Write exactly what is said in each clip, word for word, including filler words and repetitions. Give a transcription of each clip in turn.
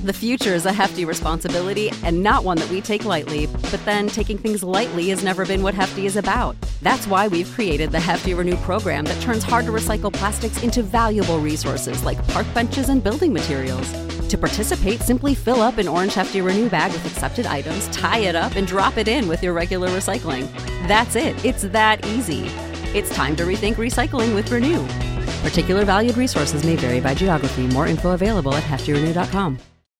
The future is a hefty responsibility and not one that we take lightly, but then taking things lightly has never been what Hefty is about. That's why we've created the Hefty Renew program that turns hard-to-recycle plastics into valuable resources like park benches and building materials. To participate, simply fill up an orange Hefty Renew bag with accepted items, tie it up, and drop it in with your regular recycling. That's it. It's that easy. It's time to rethink recycling with Renew. Particular valued resources may vary by geography. More info available at hefty renew dot com.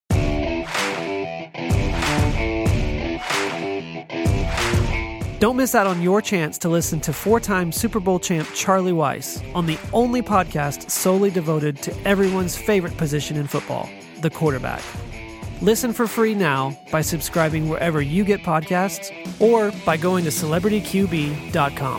Don't miss out on your chance to listen to four-time Super Bowl champ Charlie Weiss on the only podcast solely devoted to everyone's favorite position in football, the quarterback. Listen for free now by subscribing wherever you get podcasts or by going to celebrity q b dot com.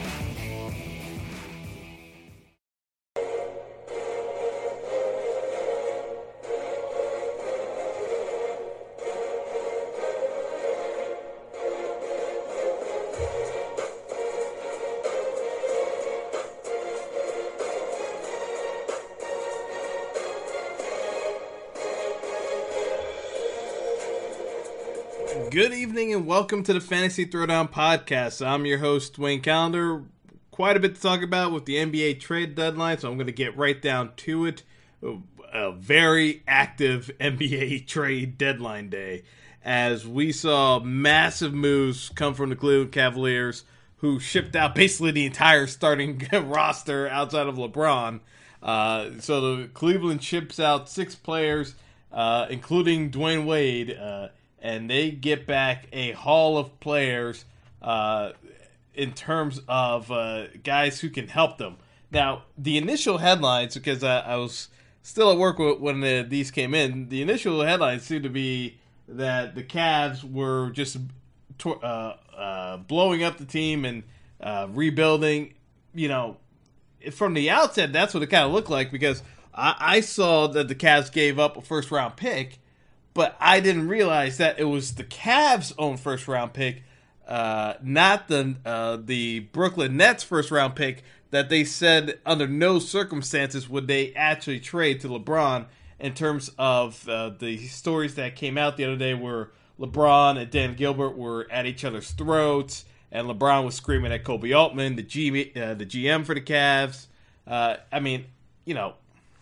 Good evening and welcome to the Fantasy Throwdown Podcast. I'm your host, Dwayne Calendar. Quite a bit to talk about with the N B A trade deadline, so I'm going to get right down to it. A very active N B A trade deadline day, as we saw massive moves come from the Cleveland Cavaliers, who shipped out basically the entire starting roster outside of LeBron. Uh, so the Cleveland ships out six players, uh, including Dwayne Wade, uh, and they get back a haul of players uh, in terms of uh, guys who can help them. Now, the initial headlines, because I, I was still at work when the, these came in, the initial headlines seemed to be that the Cavs were just to, uh, uh, blowing up the team and uh, rebuilding. You know, from the outset, that's what it kind of looked like, because I, I saw that the Cavs gave up a first-round pick, but I didn't realize that it was the Cavs' own first-round pick, uh, not the uh, the Brooklyn Nets' first-round pick, that they said under no circumstances would they actually trade to LeBron. In terms of uh, the stories that came out the other day where LeBron and Dan Gilbert were at each other's throats, and LeBron was screaming at Kobe Altman, the, G, uh, the G M for the Cavs. Uh, I mean, you know,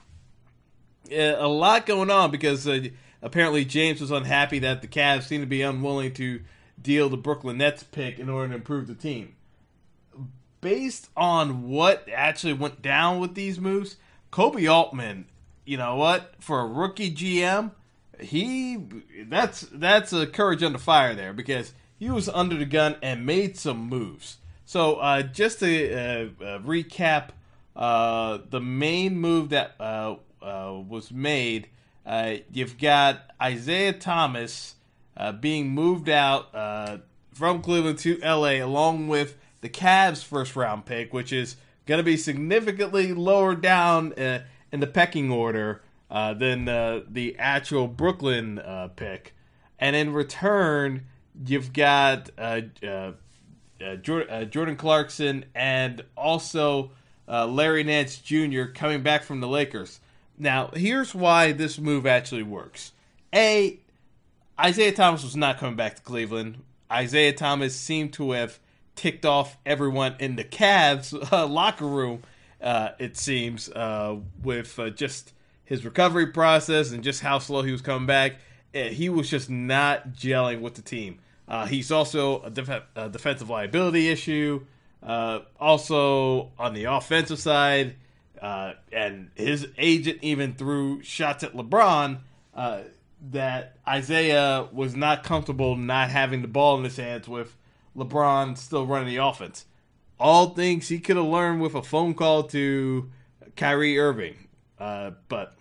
a lot going on because... Uh, Apparently, James was unhappy that the Cavs seemed to be unwilling to deal the Brooklyn Nets pick in order to improve the team. Based on what actually went down with these moves, Kobe Altman, you know what, for a rookie G M, he that's that's a courage under fire there, because he was under the gun and made some moves. So uh, just to uh, uh, recap, uh, the main move that uh, uh, was made. Uh, you've got Isaiah Thomas uh, being moved out uh, from Cleveland to L A, along with the Cavs' first-round pick, which is going to be significantly lower down uh, in the pecking order uh, than uh, the actual Brooklyn uh, pick. And in return, you've got uh, uh, uh, Jordan, uh, Jordan Clarkson and also uh, Larry Nance Junior coming back from the Lakers. Now, here's why this move actually works. A, Isaiah Thomas was not coming back to Cleveland. Isaiah Thomas seemed to have ticked off everyone in the Cavs uh, locker room, uh, it seems, uh, with uh, just his recovery process and just how slow he was coming back. Uh, he was just not gelling with the team. Uh, he's also a, def- a defensive liability issue. Uh, also, on the offensive side, Uh, and his agent even threw shots at LeBron uh, that Isaiah was not comfortable not having the ball in his hands with LeBron still running the offense. All things he could have learned with a phone call to Kyrie Irving. Uh, but,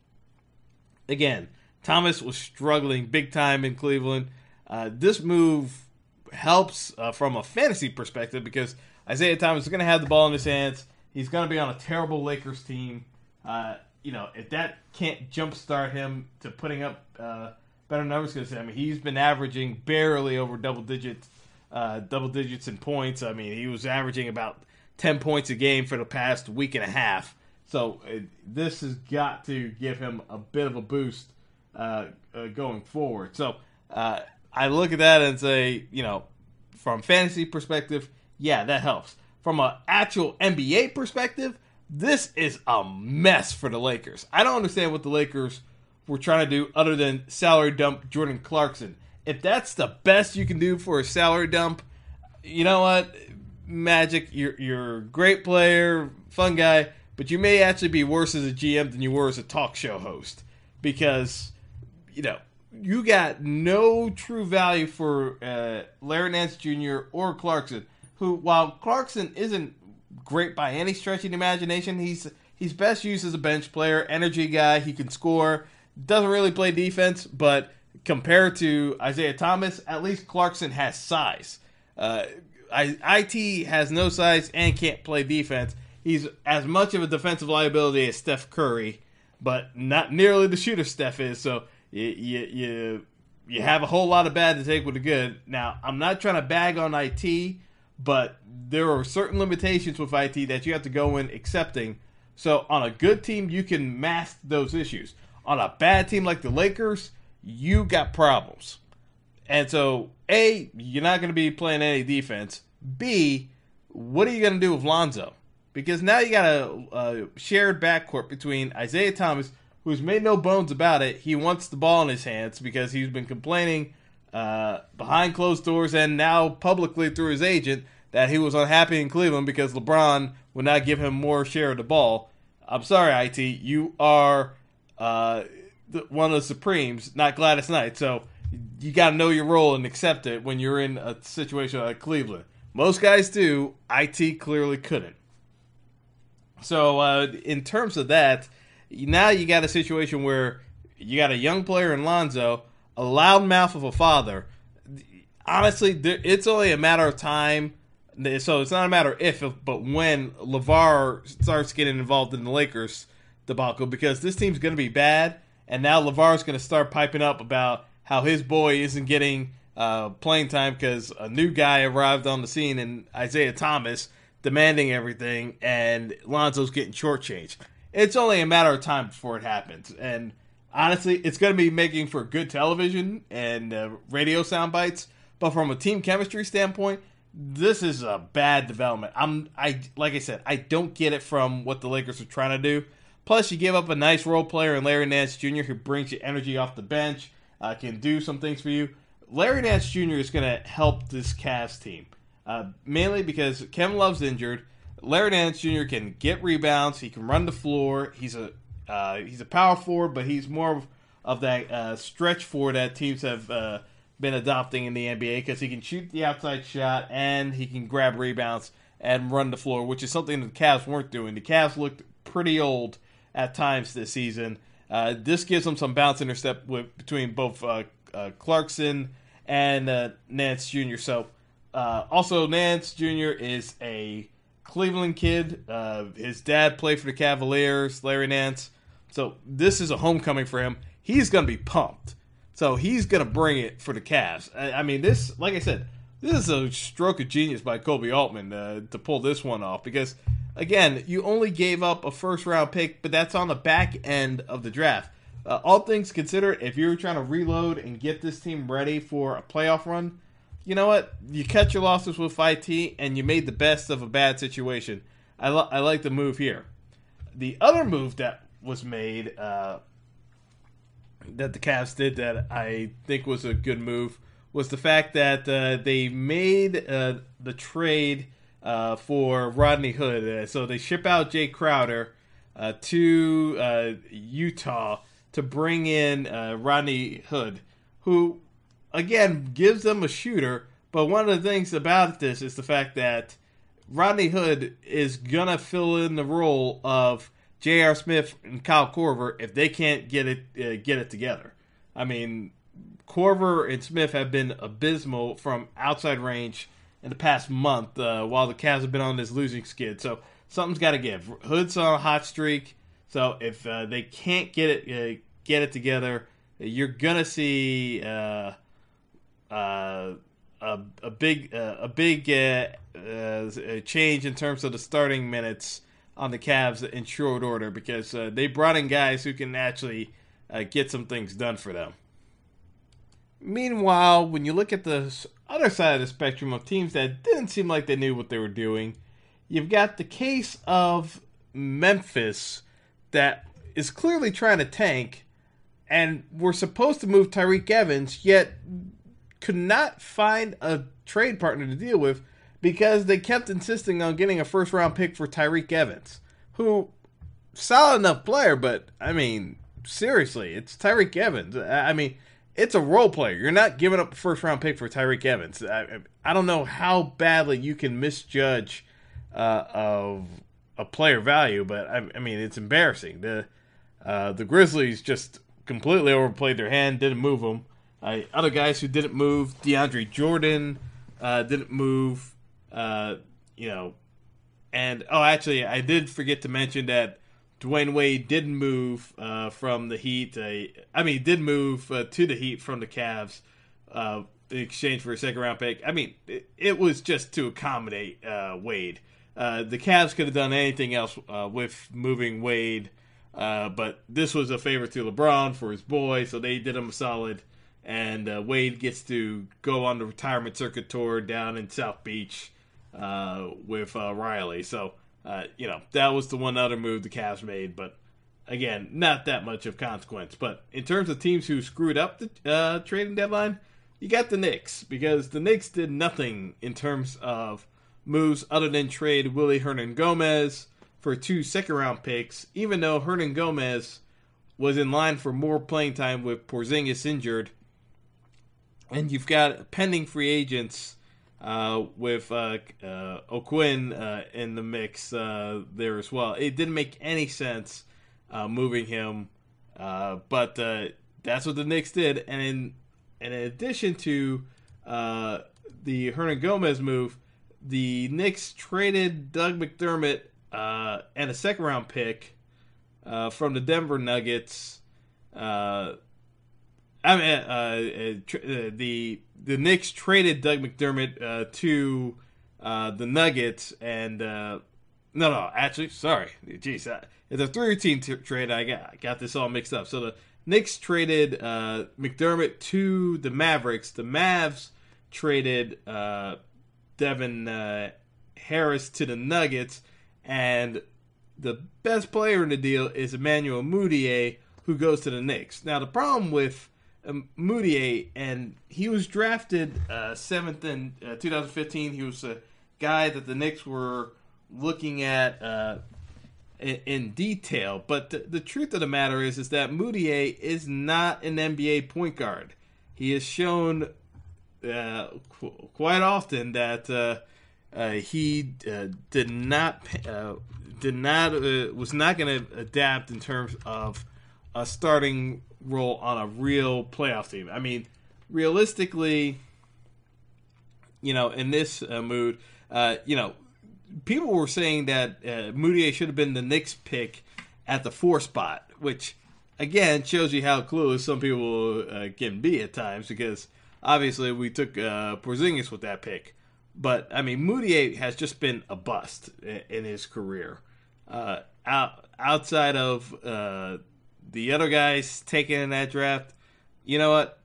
again, Thomas was struggling big time in Cleveland. Uh, this move helps uh, from a fantasy perspective because Isaiah Thomas is going to have the ball in his hands. He's going to be on a terrible Lakers team. Uh, you know, if that can't jumpstart him to putting up uh, better numbers, because I mean, he's been averaging barely over double digits, uh, double digits in points. I mean, he was averaging about ten points a game for the past week and a half. So uh, this has got to give him a bit of a boost uh, uh, going forward. So uh, I look at that and say, you know, from fantasy perspective, yeah, that helps. From an actual N B A perspective, this is a mess for the Lakers. I don't understand what the Lakers were trying to do other than salary dump Jordan Clarkson. If that's the best you can do for a salary dump, you know what, Magic, you're, you're a great player, fun guy, but you may actually be worse as a G M than you were as a talk show host. Because, you know, you got no true value for uh, Larry Nance Junior or Clarkson, who, while Clarkson isn't great by any stretch of the imagination, he's he's best used as a bench player, energy guy, he can score, doesn't really play defense, but compared to Isaiah Thomas, at least Clarkson has size. Uh, I T has no size and can't play defense. He's as much of a defensive liability as Steph Curry, but not nearly the shooter Steph is, so you you you, you have a whole lot of bad to take with the good. Now, I'm not trying to bag on I T, but there are certain limitations with I T that you have to go in accepting. So on a good team, you can mask those issues. On a bad team like the Lakers, you got problems. And so, A, you're not going to be playing any defense. B, what are you going to do with Lonzo? Because now you got a, a shared backcourt between Isaiah Thomas, who's made no bones about it. He wants the ball in his hands because he's been complaining uh, behind closed doors and now publicly through his agent that he was unhappy in Cleveland because LeBron would not give him more share of the ball. I'm sorry, I T. You are uh, one of the Supremes, not Gladys Knight. So you got to know your role and accept it when you're in a situation like Cleveland. Most guys do. I T clearly couldn't. So uh, in terms of that, now you got a situation where you got a young player in Lonzo, a loudmouth of a father. Honestly, it's only a matter of time. So it's not a matter of if, but when LeVar starts getting involved in the Lakers debacle, because this team's going to be bad, and now LeVar's going to start piping up about how his boy isn't getting uh, playing time because a new guy arrived on the scene in Isaiah Thomas demanding everything, and Lonzo's getting shortchanged. It's only a matter of time before it happens. And honestly, it's going to be making for good television and uh, radio sound bites. But from a team chemistry standpoint, this is a bad development. I'm, I like I said, I don't get it from what the Lakers are trying to do. Plus, you give up a nice role player in Larry Nance Junior who brings you energy off the bench, uh, can do some things for you. Larry Nance Junior is going to help this Cavs team, uh, mainly because Kevin Love's injured. Larry Nance Junior can get rebounds. He can run the floor. He's a uh, he's a power forward, but he's more of, of that uh, stretch forward that teams have uh, been adopting in the N B A because he can shoot the outside shot and he can grab rebounds and run the floor, which is something that the Cavs weren't doing. The Cavs looked pretty old at times this season. Uh, this gives them some bounce in their step with, between both uh, uh, Clarkson and uh, Nance Junior So uh, also Nance Junior is a Cleveland kid. Uh, his dad played for the Cavaliers, Larry Nance. So this is a homecoming for him. He's going to be pumped. So he's going to bring it for the Cavs. I, I mean, this, like I said, this is a stroke of genius by Kobe Altman uh, to pull this one off. Because, again, you only gave up a first-round pick, but that's on the back end of the draft. Uh, all things considered, if you're trying to reload and get this team ready for a playoff run, you know what? You cut your losses with I T, and you made the best of a bad situation. I, lo- I like the move here. The other move that was made, uh, that the Cavs did that I think was a good move, was the fact that uh, they made uh, the trade uh, for Rodney Hood. Uh, so they ship out Jay Crowder uh, to uh, Utah to bring in uh, Rodney Hood, who, again, gives them a shooter. But one of the things about this is the fact that Rodney Hood is going to fill in the role of J R. Smith and Kyle Korver if they can't get it uh, get it together. I mean, Korver and Smith have been abysmal from outside range in the past month uh, while the Cavs have been on this losing skid. So something's got to give. Hood's on a hot streak. So if uh, they can't get it uh, get it together, you're gonna see uh, uh, a a big uh, a big uh, uh, change in terms of the starting minutes on the Cavs in short order because uh, they brought in guys who can actually uh, get some things done for them. Meanwhile, when you look at the other side of the spectrum of teams that didn't seem like they knew what they were doing, you've got the case of Memphis that is clearly trying to tank, and we're supposed to move Tyreke Evans, yet could not find a trade partner to deal with because they kept insisting on getting a first-round pick for Tyreke Evans, who, solid enough player, but, I mean, seriously, it's Tyreke Evans. I mean, it's a role player. You're not giving up a first-round pick for Tyreke Evans. I, I don't know how badly you can misjudge uh, of a player value, but, I, I mean, it's embarrassing. The uh, the Grizzlies just completely overplayed their hand, didn't move them. Uh, other guys who didn't move, DeAndre Jordan uh, didn't move, uh, you know. And, oh, actually, I did forget to mention that Dwayne Wade did move uh, from the Heat. Uh, I mean, did move uh, to the Heat from the Cavs uh, in exchange for a second-round pick. I mean, it, it was just to accommodate uh, Wade. Uh, the Cavs could have done anything else uh, with moving Wade, uh, but this was a favor to LeBron for his boy, so they did him a solid. And uh, Wade gets to go on the retirement circuit tour down in South Beach uh, with uh, Riley. So, uh, you know, that was the one other move the Cavs made, but again, not that much of consequence. But in terms of teams who screwed up the uh, trading deadline, you got the Knicks, because the Knicks did nothing in terms of moves other than trade Willie Hernan-Gomez for two second-round picks, even though Hernan-Gomez was in line for more playing time with Porzingis injured. And you've got pending free agents uh, with uh, uh, O'Quinn uh, in the mix uh, there as well. It didn't make any sense uh, moving him, uh, but uh, that's what the Knicks did. And in, and in addition to uh, the Hernan-Gomez move, the Knicks traded Doug McDermott uh, and a second-round pick uh, from the Denver Nuggets. Uh, I mean, uh, uh, the the Knicks traded Doug McDermott uh, to uh, the Nuggets, and uh, no, no, actually, sorry, jeez, uh, it's a three-team t- trade. I got I got this all mixed up. So the Knicks traded uh, McDermott to the Mavericks. The Mavs traded uh, Devin uh, Harris to the Nuggets, and the best player in the deal is Emmanuel Mudiay, who goes to the Knicks. Now, the problem with um, Mudiay, and he was drafted uh, seventh in uh, two thousand fifteen. He was a guy that the Knicks were looking at uh, in, in detail. But the, the truth of the matter is, is that Mudiay is not an N B A point guard. He has shown uh, qu- quite often that uh, uh, he uh, did not uh, did not uh, was not going to adapt in terms of a starting role on a real playoff team. I mean, realistically, you know, in this uh, mood, uh, you know, people were saying that uh, Mudiay should have been the Knicks pick at the four spot, which, again, shows you how clueless some people uh, can be at times, because obviously we took uh, Porzingis with that pick. But, I mean, Mudiay has just been a bust in, in his career. Uh, out, outside of uh, the other guys taken in that draft, you know what?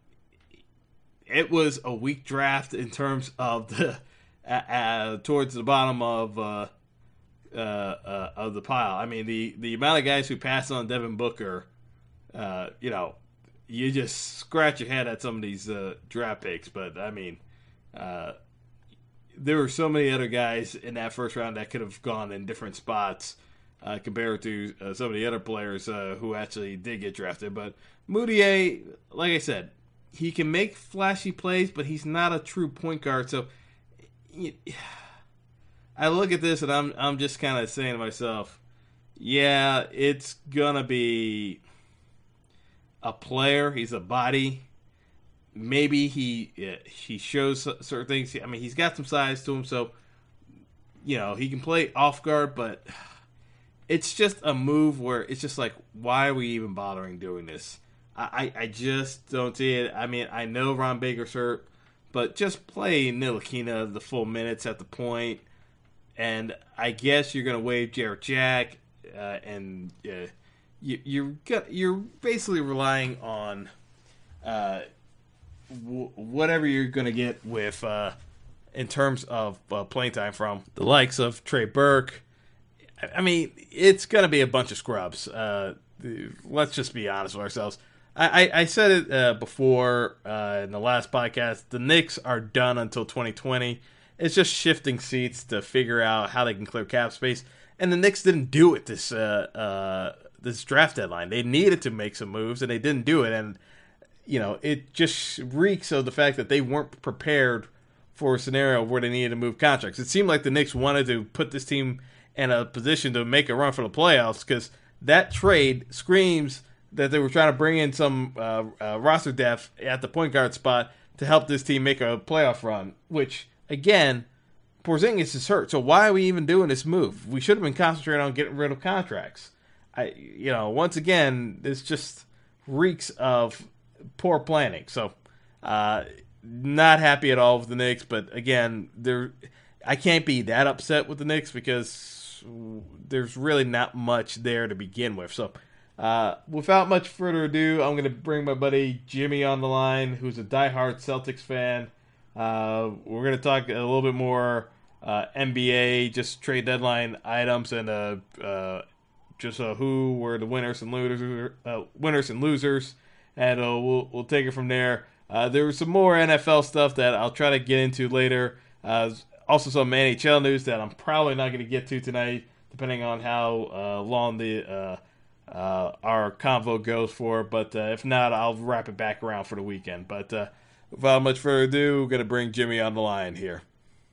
It was a weak draft in terms of the uh, uh, towards the bottom of uh, uh, uh, of the pile. I mean, the, the amount of guys who passed on Devin Booker, uh, you know, you just scratch your head at some of these uh, draft picks. But I mean, uh, there were so many other guys in that first round that could have gone in different spots uh, compared to uh, some of the other players uh, who actually did get drafted. But Mudiay, like I said, he can make flashy plays, but he's not a true point guard. So I look at this and I'm I'm just kind of saying to myself, yeah, it's gonna be a player. He's a body. Maybe he uh, he shows certain things. I mean, he's got some size to him, so you know he can play off guard. But it's just a move where it's just like, why are we even bothering doing this? I, I just don't see it. I mean, I know Ron Baker's hurt, but just play Ntilikina the full minutes at the point, and I guess you're going to waive Jarrett Jack, uh, and uh, you, you're you're basically relying on uh, w- whatever you're going to get with uh, in terms of uh, playing time from the likes of Trey Burke. I mean, it's going to be a bunch of scrubs. Uh, let's just be honest with ourselves. I, I, I said it uh, before uh, in the last podcast. The Knicks are done until twenty twenty. It's just shifting seats to figure out how they can clear cap space. And the Knicks didn't do it this uh, uh, this draft deadline. They needed to make some moves, and they didn't do it. And, you know, it just reeks of the fact that they weren't prepared for a scenario where they needed to move contracts. It seemed like the Knicks wanted to put this team in a position to make a run for the playoffs because that trade screams that they were trying to bring in some uh, uh, roster depth at the point guard spot to help this team make a playoff run, which, again, Porzingis is hurt. So why are we even doing this move? We should have been concentrating on getting rid of contracts. I, you know, once again, this just reeks of poor planning. So, uh, not happy at all with the Knicks, but again, there, I can't be that upset with the Knicks because there's really not much there to begin with. So, uh, without much further ado, I'm going to bring my buddy Jimmy on the line, who's a diehard Celtics fan. Uh, we're going to talk a little bit more uh, N B A, just trade deadline items, and uh, uh, just uh, who were the winners and losers, uh, winners and losers, and uh, we'll we'll take it from there. Uh, there was some more N F L stuff that I'll try to get into later. Uh, also, some N H L news that I'm probably not going to get to tonight, depending on how uh, long the uh, uh, our convo goes for. But uh, if not, I'll wrap it back around for the weekend. But uh, without much further ado, we're going to bring Jimmy on the line here.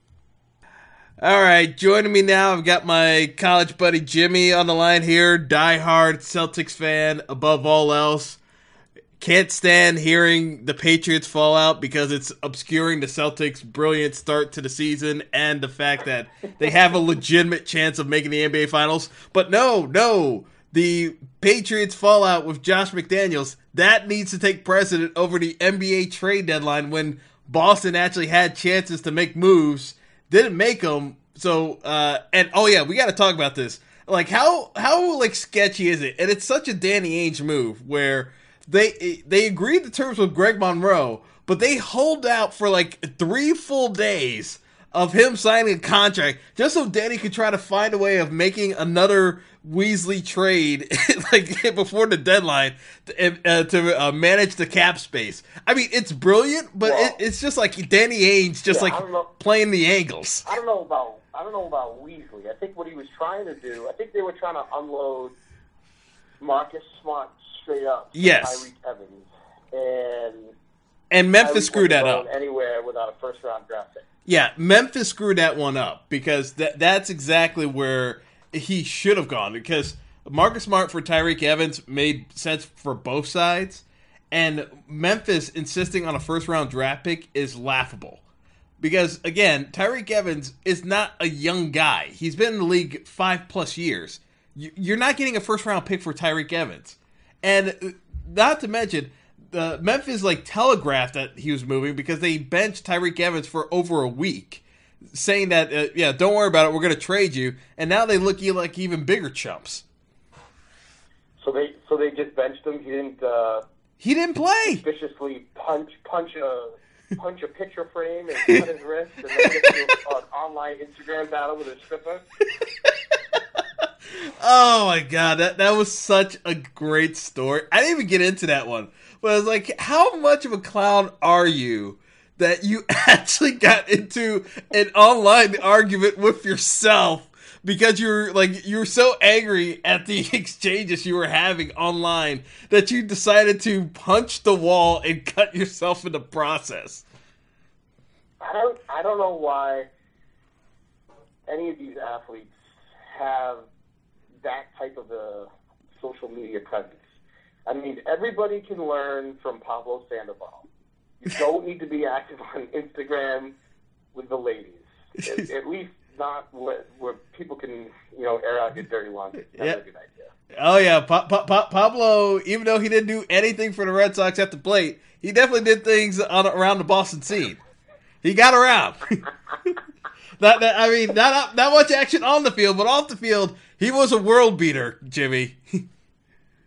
All right, joining me now, I've got my college buddy Jimmy on the line here, diehard Celtics fan above all else. Can't stand hearing the Patriots fall out because it's obscuring the Celtics' brilliant start to the season and the fact that they have a legitimate chance of making the N B A Finals. But no, no, the Patriots fallout with Josh McDaniels, that needs to take precedent over the N B A trade deadline when Boston actually had chances to make moves, didn't make them. So, uh, and oh yeah, we got to talk about this. Like, how how like sketchy is it? And it's such a Danny Ainge move where They they agreed to terms with Greg Monroe, but they hold out for like three full days of him signing a contract just so Danny could try to find a way of making another Weasley trade like before the deadline to, uh, to uh, manage the cap space. I mean, it's brilliant, but well, it, it's just like Danny Ainge just yeah, like playing the angles. I don't know about I don't know about Weasley. I think what he was trying to do, I think they were trying to unload Marcus Smart straight up, yes. Tyreke Evans, and and Memphis Tyreke screwed that up. Anywhere without a first round draft pick. Yeah, Memphis screwed that one up because that that's exactly where he should have gone. Because Marcus Smart for Tyreke Evans made sense for both sides, and Memphis insisting on a first round draft pick is laughable. Because again, Tyreke Evans is not a young guy; he's been in the league five plus years. You're not getting a first round pick for Tyreke Evans. And not to mention, uh, Memphis like telegraphed that he was moving because they benched Tyreke Evans for over a week, saying that, uh, yeah, don't worry about it, we're going to trade you. And now they look like even bigger chumps. So they so they just benched him. He didn't. Uh, he didn't play. Suspiciously punch punch a punch a picture frame and cut his wrist, and then get to an online Instagram battle with a stripper. Oh my god, that that was such a great story. I didn't even get into that one. But I was like, how much of a clown are you that you actually got into an online argument with yourself because you're like you're so angry at the exchanges you were having online that you decided to punch the wall and cut yourself in the process? I don't I don't know why any of these athletes have that type of a social media presence. I mean, everybody can learn from Pablo Sandoval. You don't need to be active on Instagram with the ladies. At, at least not where, where people can, you know, air out your dirty laundry. That's yeah. a good idea. Oh, yeah. Pa- pa- pa- Pablo, even though he didn't do anything for the Red Sox at the plate, he definitely did things on around the Boston scene. He got around. Not, that, I mean, not not much action on the field, but off the field, he was a world beater, Jimmy.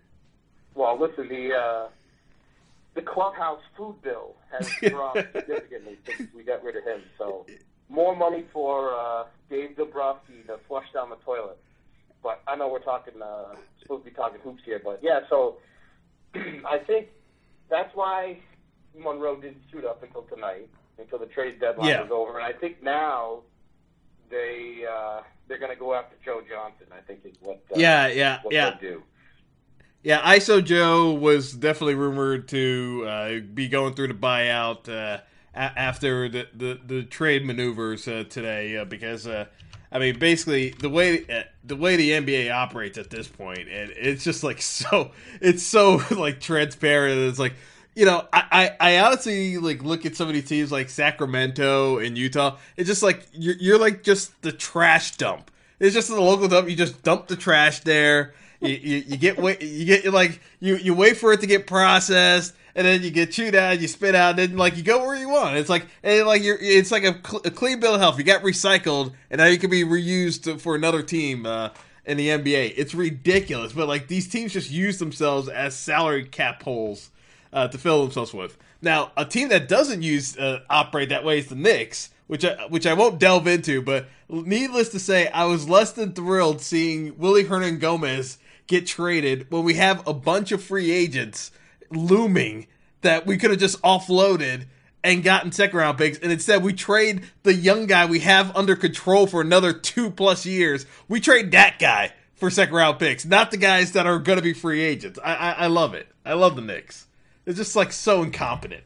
Well, listen, the uh, the clubhouse food bill has dropped significantly since we got rid of him. So more money for uh, Dave Dombrowski to flush down the toilet. But I know we're talking uh, supposed to be talking hoops here, but yeah. So I think that's why Monroe didn't suit up until tonight, until the trade deadline yeah. was over. And I think now they uh, they're going to go after Joe Johnson. I think is what uh, yeah yeah what yeah. they do. Yeah, I S O Joe was definitely rumored to uh, be going through the buyout uh, a- after the, the, the trade maneuvers uh, today uh, because, uh, I mean, basically the way uh, the way the N B A operates at this point, and it's just like so it's so like transparent. It's like, you know, I, I, I honestly like look at some of these teams like Sacramento and Utah. It's just like you're, you're like just the trash dump. It's just the local dump. You just dump the trash there. You, you, you get wait, you get like you, you wait for it to get processed, and then you get chewed out, you spit out, and then like you go where you want. It's like and like you're it's like a, cl- a clean bill of health. You got recycled, and now you can be reused for another team uh, in the N B A. It's ridiculous, but like these teams just use themselves as salary cap holes uh, to fill themselves with. Now, a team that doesn't use uh, operate that way is the Knicks, which I, which I won't delve into. But needless to say, I was less than thrilled seeing Willie Hernangomez get traded when we have a bunch of free agents looming that we could have just offloaded and gotten second round picks, and instead we trade the young guy we have under control for another two plus years. We trade that guy for second round picks, not the guys that are going to be free agents. I, I I love it. I love the Knicks. They're just like so incompetent.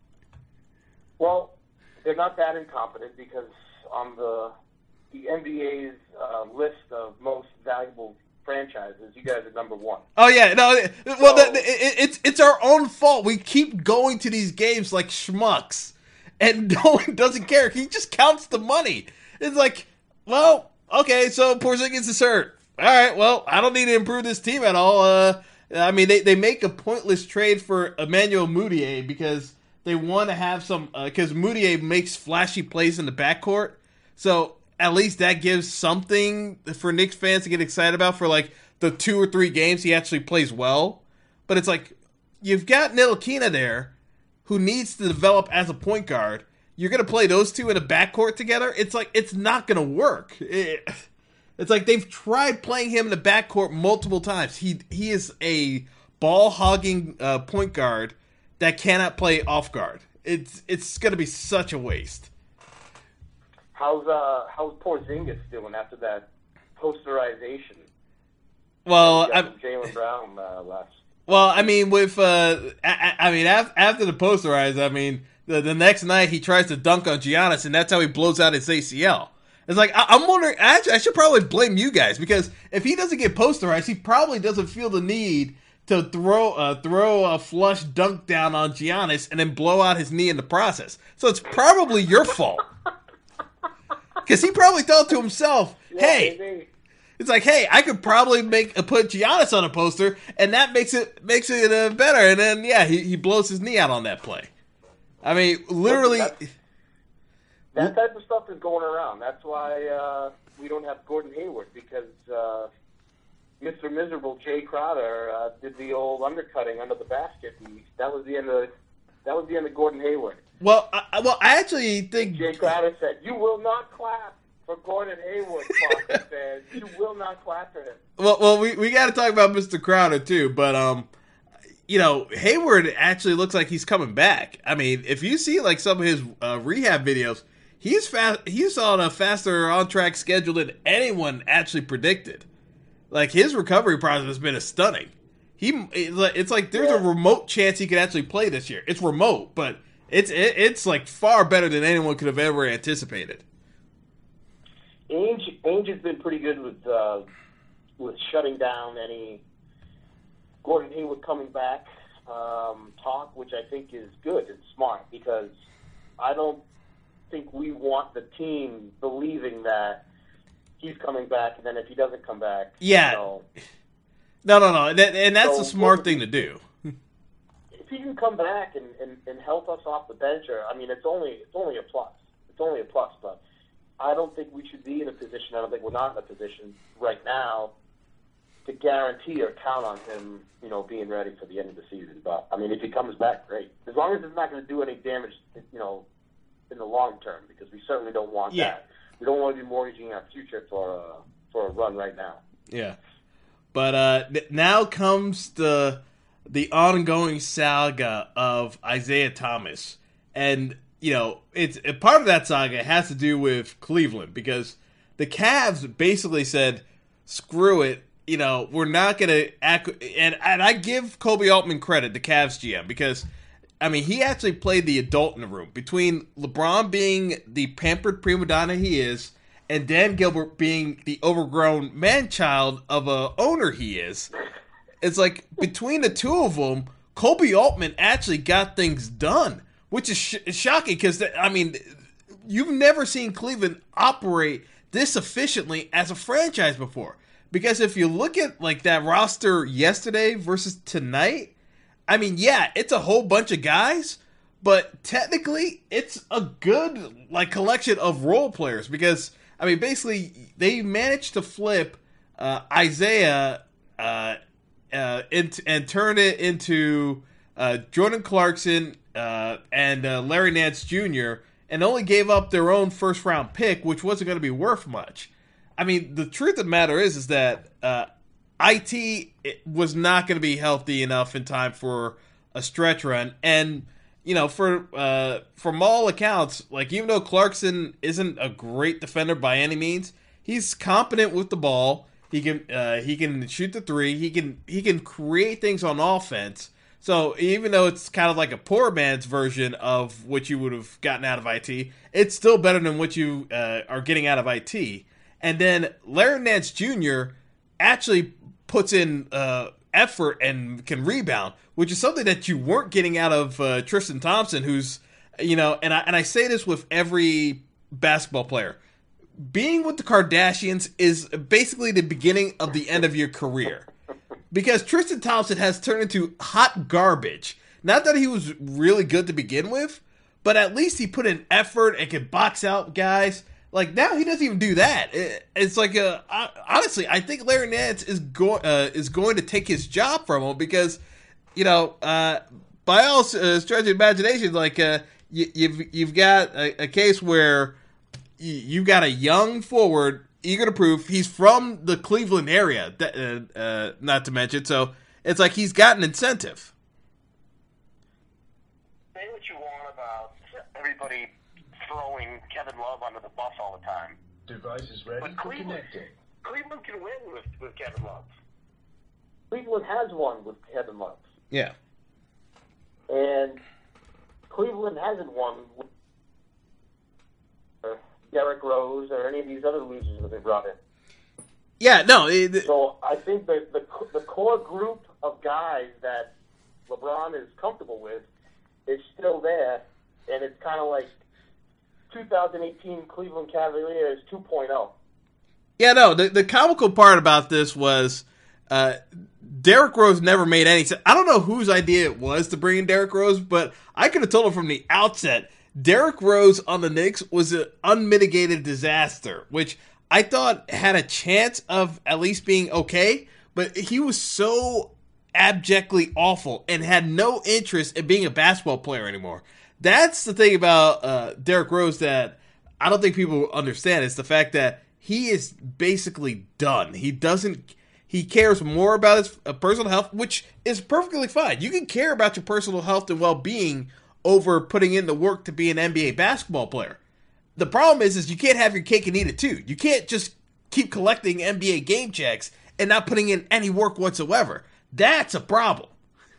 Well, they're not that incompetent because on the the N B A's uh, list of most valuable franchises, you guys are number one. Oh yeah, no. Well, So, the, it, it's it's our own fault. We keep going to these games like schmucks, and no one doesn't care. He just counts the money. It's like, well, okay, so Porzingis is hurt. All right, well, I don't need to improve this team at all. Uh, I mean, they, they make a pointless trade for Emmanuel Mudiay because they want to have some because uh, Mudiay makes flashy plays in the backcourt. So at least that gives something for Knicks fans to get excited about for like the two or three games he actually plays well. But it's like, you've got Ntilikina there who needs to develop as a point guard. You're going to play those two in a backcourt together? It's like, it's not going to work. It, it's like they've tried playing him in the backcourt multiple times. He he is a ball-hogging uh, point guard that cannot play off guard. It's, it's going to be such a waste. How's uh how's Porzingis doing after that posterization? Well, I Jaylen Brown uh, last. Well, I mean, with uh, I, I mean, after the posterize, I mean, the, the next night he tries to dunk on Giannis, and that's how he blows out his A C L. It's like I, I'm wondering. Actually, I should probably blame you guys because if he doesn't get posterized, he probably doesn't feel the need to throw uh, throw a flush dunk down on Giannis and then blow out his knee in the process. So it's probably your fault. Because he probably thought to himself, hey, yeah, it's like, hey, I could probably make uh, put Giannis on a poster, and that makes it makes it uh, better. And then, yeah, he, he blows his knee out on that play. I mean, literally. That, that type of stuff is going around. That's why uh, we don't have Gordon Hayward, because uh, Mister Miserable, Jay Crowder, uh, did the old undercutting under the basket. He, that was the end of that was the end of Gordon Hayward. Well, I, well, I actually think Jay Crowder said, "You will not clap for Gordon Hayward, Boston fans. You will not clap for him." Well, well, we we got to talk about Mister Crowder too, but um, you know, Hayward actually looks like he's coming back. I mean, if you see like some of his uh, rehab videos, he's fast. He's on a faster on track schedule than anyone actually predicted. Like his recovery process has been stunning. He, it's like there's yeah. a remote chance he could actually play this year. It's remote, but. It's it, it's like far better than anyone could have ever anticipated. Ainge Ainge has been pretty good with uh, with shutting down any Gordon Hayward coming back um, talk, which I think is good and smart because I don't think we want the team believing that he's coming back and then if he doesn't come back, yeah, you know, no, no, no, that, and that's so a smart thing to do. If he can come back and, and, and help us off the bench, or I mean, it's only it's only a plus. It's only a plus, but I don't think we should be in a position. I don't think we're not in a position right now to guarantee or count on him, you know, being ready for the end of the season. But I mean, if he comes back, great. As long as it's not going to do any damage, you know, in the long term, because we certainly don't want yeah. that. We don't want to be mortgaging our future for a for a run right now. Yeah, but uh, now comes the the ongoing saga of Isaiah Thomas, and you know, it's a part of that saga has to do with Cleveland, because the Cavs basically said, "Screw it, you know, we're not going to." And and I give Kobe Altman credit, the Cavs G M, because I mean he actually played the adult in the room between LeBron being the pampered prima donna he is, and Dan Gilbert being the overgrown man-child of a owner he is. It's like, between the two of them, Kobe Altman actually got things done, which is sh- shocking because, I mean, you've never seen Cleveland operate this efficiently as a franchise before. Because if you look at, like, that roster yesterday versus tonight, I mean, yeah, it's a whole bunch of guys, but technically it's a good, like, collection of role players because, I mean, basically, they managed to flip uh, Isaiah uh, uh, and, and turn it into uh, Jordan Clarkson uh, and uh, Larry Nance Junior, and only gave up their own first-round pick, which wasn't going to be worth much. I mean, the truth of the matter is, is that uh, I T was not going to be healthy enough in time for a stretch run, and you know, for uh, from all accounts, like, even though Clarkson isn't a great defender by any means, he's competent with the ball. He can uh, he can shoot the three. He can he can create things on offense. So even though it's kind of like a poor man's version of what you would have gotten out of I T, it's still better than what you uh, are getting out of I T. And then Larry Nance Junior actually puts in uh, effort and can rebound, which is something that you weren't getting out of uh, Tristan Thompson, who's, you know, and I, and I say this with every basketball player. Being with the Kardashians is basically the beginning of the end of your career. Because Tristan Thompson has turned into hot garbage. Not that he was really good to begin with, but at least he put in effort and could box out guys. Like, now he doesn't even do that. It, it's like, a, I, honestly, I think Larry Nance is, go, uh, is going to take his job from him because, you know, uh, by all uh, stretch of imagination, like, uh, you, you've you've got a, a case where you, you've got a young forward eager to prove. He's from the Cleveland area, uh, uh, not to mention. So it's like he's got an incentive. Say what you want about everybody throwing Kevin Love under the bus all the time. Device is ready but for Cleveland, connecting. Cleveland can win with, with Kevin Love. Cleveland has won with Kevin Love. Yeah. And Cleveland hasn't won with Derrick Rose or any of these other losers that they brought in. Yeah, no. It, so I think that the the core group of guys that LeBron is comfortable with is still there, and it's kind of like two thousand eighteen Cleveland Cavaliers two point oh. Yeah, no. The the comical part about this was uh, Derrick Rose never made any sense. I don't know whose idea it was to bring in Derrick Rose, but I could have told him from the outset. Derrick Rose on the Knicks was an unmitigated disaster, which I thought had a chance of at least being okay, but he was so abjectly awful and had no interest in being a basketball player anymore. That's the thing about uh, Derrick Rose that I don't think people understand, is the fact that he is basically done. He doesn't, he cares more about his uh, personal health, which is perfectly fine. You can care about your personal health and well-being over putting in the work to be an N B A basketball player. The problem is, is you can't have your cake and eat it too. You can't just keep collecting N B A game checks and not putting in any work whatsoever. That's a problem.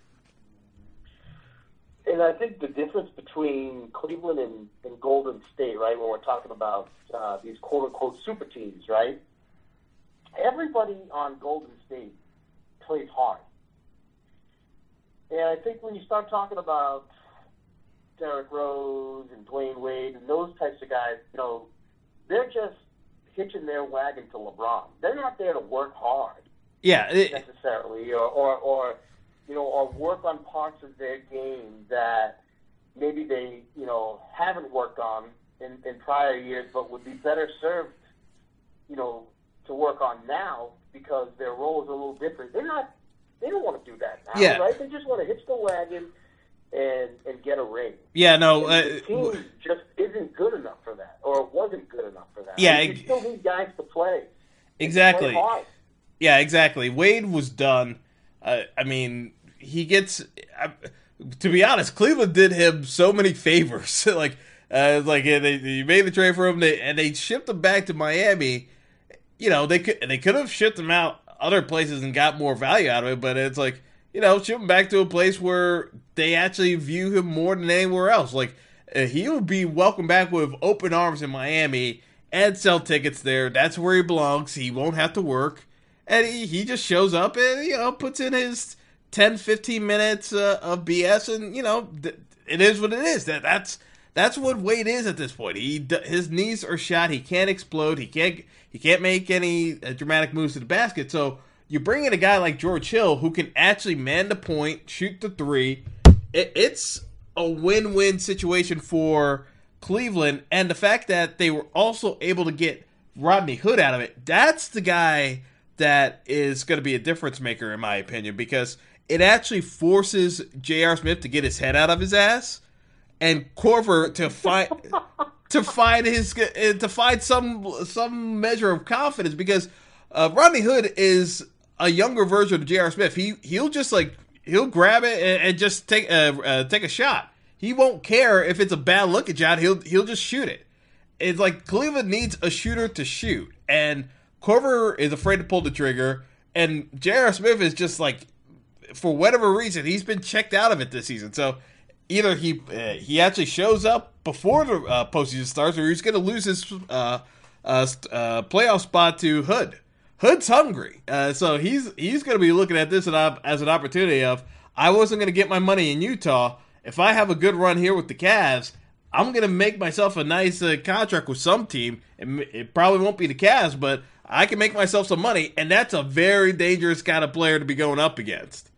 And I think the difference between Cleveland and, and Golden State, right, when we're talking about uh, these quote-unquote super teams, right, everybody on Golden State plays hard. And I think when you start talking about Derrick Rose and Dwayne Wade and those types of guys, you know, they're just hitching their wagon to LeBron. They're not there to work hard. Yeah. It, necessarily, or, or, or, you know, or work on parts of their game that maybe they, you know, haven't worked on in, in prior years, but would be better served, you know, to work on now because their role is a little different. They're not. They don't want to do that now, yeah. right? They just want to hitch the wagon and and get a ring. Yeah, no. And Uh, the team just isn't good enough for that, or wasn't good enough for that. Yeah, I mean, you still need guys to play. Exactly. Play hard. Yeah, exactly. Wade was done. Uh, I mean, he gets. Uh, to be honest, Cleveland did him so many favors. like, uh, like they, they made the trade for him, they, and they shipped him back to Miami. You know, they could they could have shipped him out other places and got more value out of it, but it's like, you know, ship him back to a place where they actually view him more than anywhere else. Like, uh, he'll be welcomed back with open arms in Miami and sell tickets there. That's where he belongs. He won't have to work. And he, he just shows up and, you know, puts in his ten, fifteen minutes uh, of B S, and, you know, th- it is what it is. That That's that's what Wade is at this point. He His knees are shot. He can't explode. He can't he can't make any uh, dramatic moves to the basket. So you bring in a guy like George Hill who can actually man the point, shoot the three. It, it's a win-win situation for Cleveland, and the fact that they were also able to get Rodney Hood out of it, that's the guy that is going to be a difference maker, in my opinion, because it actually forces J R. Smith to get his head out of his ass, and Korver to find to find his to find some some measure of confidence, because uh, Rodney Hood is a younger version of J R. Smith. He he'll just like he'll grab it and, and just take uh, uh, take a shot. He won't care if it's a bad looking shot. He'll he'll just shoot it. It's like Cleveland needs a shooter to shoot, and Korver is afraid to pull the trigger, and J R. Smith is just like, for whatever reason, he's been checked out of it this season. So either he uh, he actually shows up before the uh, postseason starts, or he's going to lose his uh, uh, uh, playoff spot to Hood. Hood's hungry, uh, so he's he's going to be looking at this as an opportunity of, I wasn't going to get my money in Utah. If I have a good run here with the Cavs, I'm going to make myself a nice uh, contract with some team. It, it probably won't be the Cavs, but I can make myself some money, and that's a very dangerous kind of player to be going up against.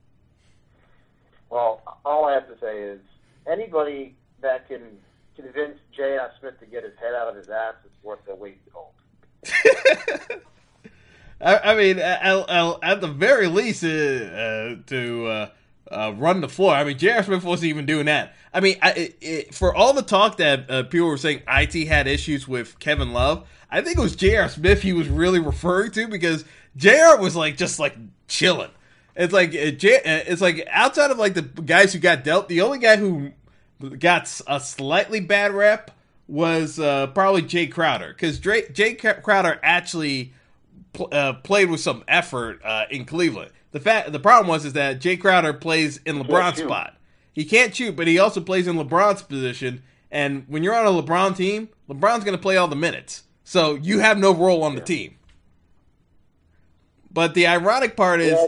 Well, all I have to say is anybody that can convince J R. Smith to get his head out of his ass is worth their weight in gold. I, I mean, at, at the very least, uh, uh, to uh, uh, run the floor. I mean, J R. Smith wasn't even doing that. I mean, I, it, it, for all the talk that uh, people were saying I T had issues with Kevin Love, I think it was J R. Smith he was really referring to, because J R was like just like chilling. It's like uh, J, uh, it's like outside of like the guys who got dealt, the only guy who got a slightly bad rep was uh, probably Jay Crowder, because Jay Crowder actually pl- uh, played with some effort uh, in Cleveland. The fact, the problem was is that Jay Crowder plays in LeBron's spot. He can't shoot, but he also plays in LeBron's position. And when you're on a LeBron team, LeBron's going to play all the minutes. So you have no role on the team. But the ironic part is,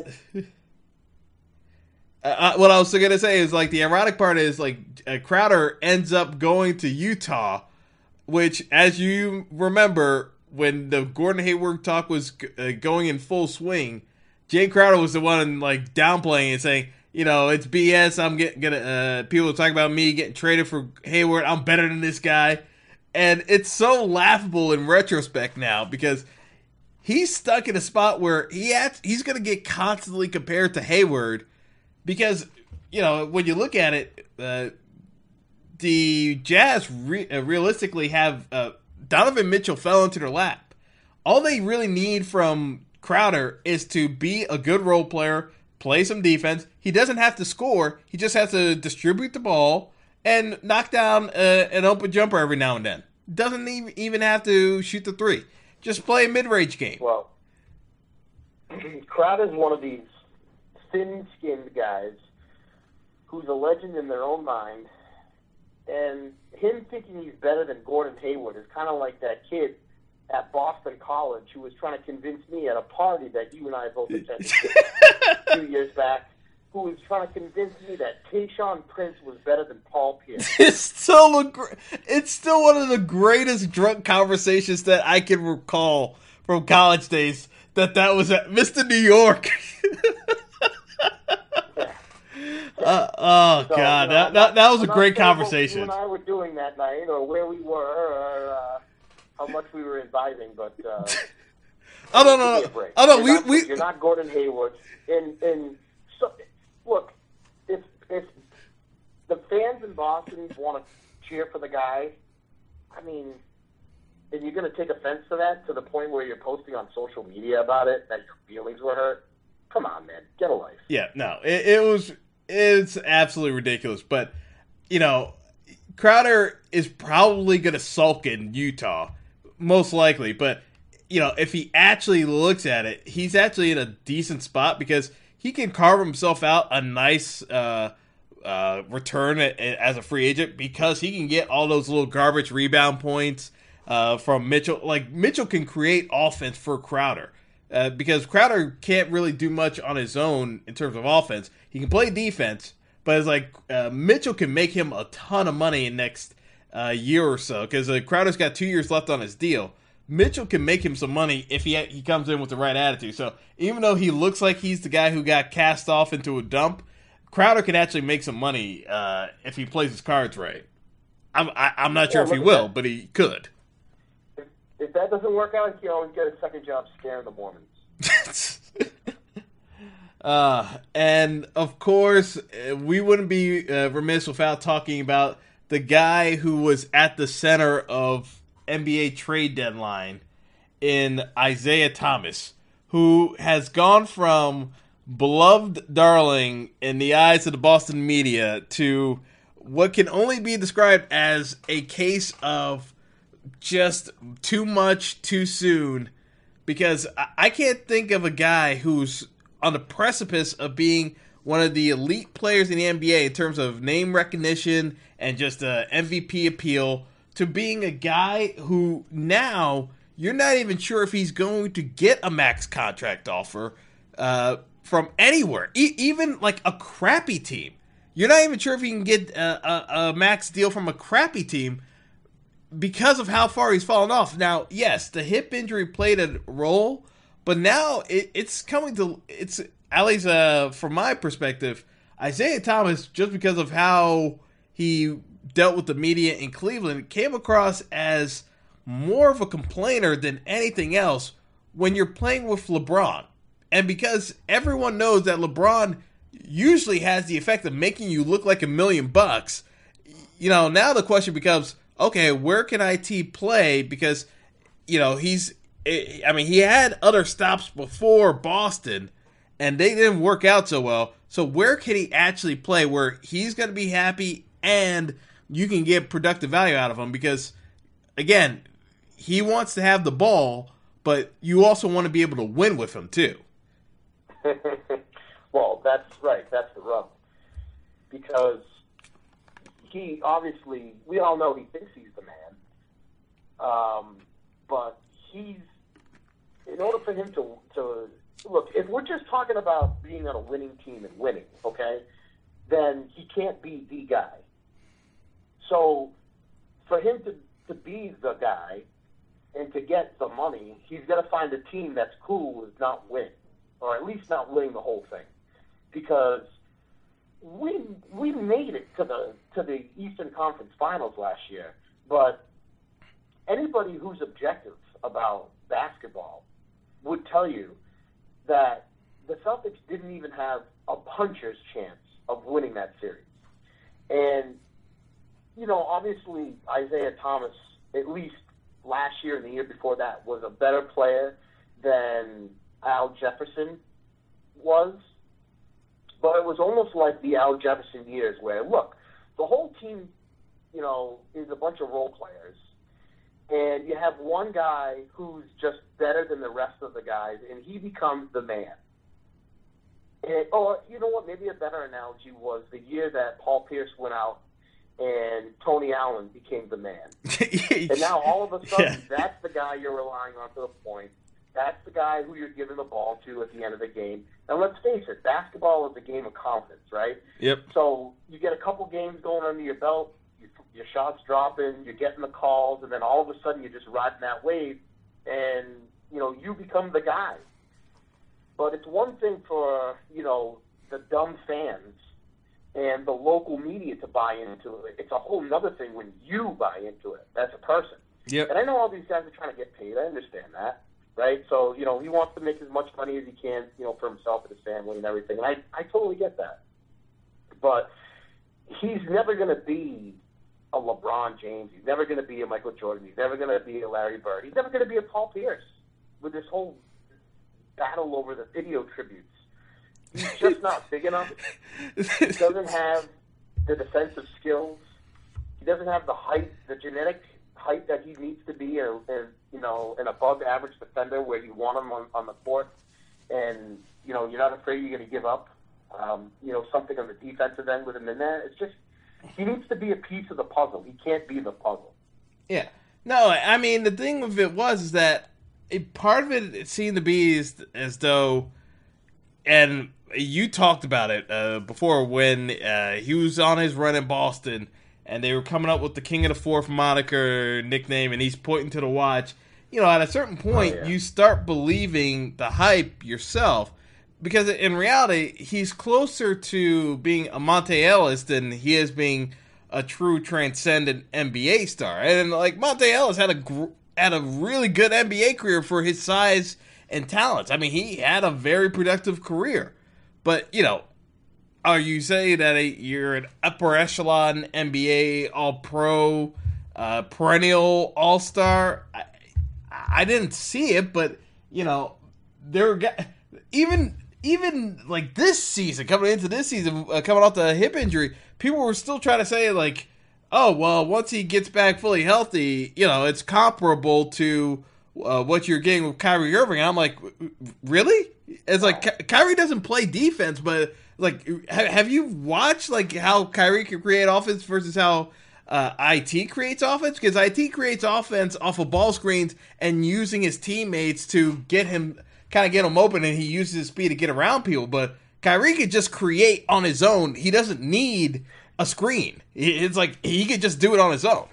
uh, what I was going to say is, like, the ironic part is, like, uh, Crowder ends up going to Utah, which, as you remember, when the Gordon Hayward talk was uh, going in full swing, Jay Crowder was the one, like, downplaying and saying, you know, it's B S. I'm getting gonna uh, people are talking about me getting traded for Hayward. I'm better than this guy, and it's so laughable in retrospect now, because he's stuck in a spot where he has, he's gonna get constantly compared to Hayward, because, you know, when you look at it, uh, the Jazz re- uh, realistically have uh, Donovan Mitchell fell into their lap. All they really need from Crowder is to be a good role player, play some defense. He doesn't have to score. He just has to distribute the ball and knock down uh, an open jumper every now and then. Doesn't even have to shoot the three. Just play a mid-range game. Well, Crowder's one of these thin-skinned guys who's a legend in their own mind, and him thinking he's better than Gordon Hayward is kind of like that kid at Boston College who was trying to convince me at a party that you and I both attended a few years back, who was trying to convince me that Tayshaun Prince was better than Paul Pierce. It's still a, it's still one of the greatest drunk conversations that I can recall from college days, that that was at Mister New York. uh, oh, so, God. You know, that, that, that was I'm a great not conversation. What you and I were doing that night, or where we were, or uh, how much we were imbibing, but uh, Oh no, no, no. Oh no, you're we not, we. You're not Gordon Hayward, and and so look, if if the fans in Boston want to cheer for the guy, I mean, and you're going to take offense to that to the point where you're posting on social media about it that your feelings were hurt. Come on, man, get a life. Yeah, no, it, it was it's absolutely ridiculous. But you know, Crowder is probably going to sulk in Utah, most likely. But you know, if he actually looks at it, he's actually in a decent spot because he can carve himself out a nice uh, uh, return as a free agent because he can get all those little garbage rebound points uh, from Mitchell. Like Mitchell can create offense for Crowder. Uh, because Crowder can't really do much on his own in terms of offense. He can play defense, but it's like uh, Mitchell can make him a ton of money in next uh, year or so because uh, Crowder's got two years left on his deal. Mitchell can make him some money if he he comes in with the right attitude. So even though he looks like he's the guy who got cast off into a dump, Crowder can actually make some money uh, if he plays his cards right. I'm I, I'm not sure yeah, if he will, that. but he could. If that doesn't work out, he always get a second job scaring the Mormons. uh, and, of course, we wouldn't be uh, remiss without talking about the guy who was at the center of N B A trade deadline in Isaiah Thomas, who has gone from beloved darling in the eyes of the Boston media to what can only be described as a case of just too much too soon, because I can't think of a guy who's on the precipice of being one of the elite players in the N B A in terms of name recognition and just uh, M V P appeal to being a guy who now you're not even sure if he's going to get a max contract offer uh, from anywhere, e- even like a crappy team. You're not even sure if he can get a, a, a max deal from a crappy team because of how far he's fallen off. Now, yes, the hip injury played a role, but now it, it's coming to, it's, at least uh, from my perspective, Isaiah Thomas, just because of how he dealt with the media in Cleveland, came across as more of a complainer than anything else when you're playing with LeBron. And because everyone knows that LeBron usually has the effect of making you look like a million bucks, you know, now the question becomes, okay, where can I T play? Because, you know, he's, I mean, he had other stops before Boston, and they didn't work out so well. So where can he actually play where he's going to be happy and you can get productive value out of him? Because, again, he wants to have the ball, but you also want to be able to win with him, too. Well, that's right. That's the rub. Because he obviously, we all know he thinks he's the man. Um, but he's, in order for him to, to, look, if we're just talking about being on a winning team and winning, okay, then he can't be the guy. So for him to, to be the guy and to get the money, he's got to find a team that's cool with not win, or at least not winning the whole thing. Because we we made it to the to the Eastern Conference Finals last year, but anybody who's objective about basketball would tell you that the Celtics didn't even have a puncher's chance of winning that series. And, you know, obviously Isaiah Thomas, at least last year and the year before that, was a better player than Al Jefferson was. But it was almost like the Al Jefferson years where, look, the whole team, you know, is a bunch of role players. And you have one guy who's just better than the rest of the guys, and he becomes the man. And, oh, you know what? Maybe a better analogy was the year that Paul Pierce went out and Tony Allen became the man. And now all of a sudden, yeah. that's the guy you're relying on to the point. That's the guy who you're giving the ball to at the end of the game. And let's face it, basketball is a game of confidence, right? Yep. So you get a couple games going under your belt, you, your shots dropping, you're getting the calls, and then all of a sudden you're just riding that wave, and, you know, you become the guy. But it's one thing for, you know, the dumb fans and the local media to buy into it. It's a whole other thing when you buy into it as a person. Yep. And I know all these guys are trying to get paid. I understand that. right? So, you know, he wants to make as much money as he can, you know, for himself and his family and everything. And I, I totally get that. But he's never going to be a LeBron James. He's never going to be a Michael Jordan. He's never going to be a Larry Bird. He's never going to be a Paul Pierce with this whole battle over the video tributes. He's just not big enough. He doesn't have the defensive skills. He doesn't have the height, the genetic height that he needs to be, a, a, you know, an above-average defender where you want him on, on the court, and you know you're not afraid you're going to give up, um, you know, something on the defensive end with him in there. It's just he needs to be a piece of the puzzle. He can't be the puzzle. Yeah, no, I mean the thing of it was is that it, part of it, it seemed to be as, as though, and you talked about it uh, before when uh, he was on his run in Boston. And they were coming up with the King of the Fourth moniker nickname, and he's pointing to the watch. You know, at a certain point, oh, yeah. you start believing the hype yourself. Because in reality, he's closer to being a Monte Ellis than he is being a true transcendent N B A star. And, like, Monte Ellis had a, gr- had a really good N B A career for his size and talents. I mean, he had a very productive career. But, you know, are you saying that a, you're an upper echelon N B A All-Pro, uh, perennial All-Star? I, I didn't see it, but you know, there were guys, even even like this season, coming into this season, uh, coming off the hip injury, people were still trying to say like, oh well, once he gets back fully healthy, you know, it's comparable to uh, what you're getting with Kyrie Irving. And I'm like, really? It's like Ky- Kyrie doesn't play defense, but like, have you watched like how Kyrie can create offense versus how uh, I T creates offense? Because I T creates offense off of ball screens and using his teammates to get him, kind of get him open, and he uses his speed to get around people. But Kyrie could just create on his own. He doesn't need a screen. It's like he could just do it on his own.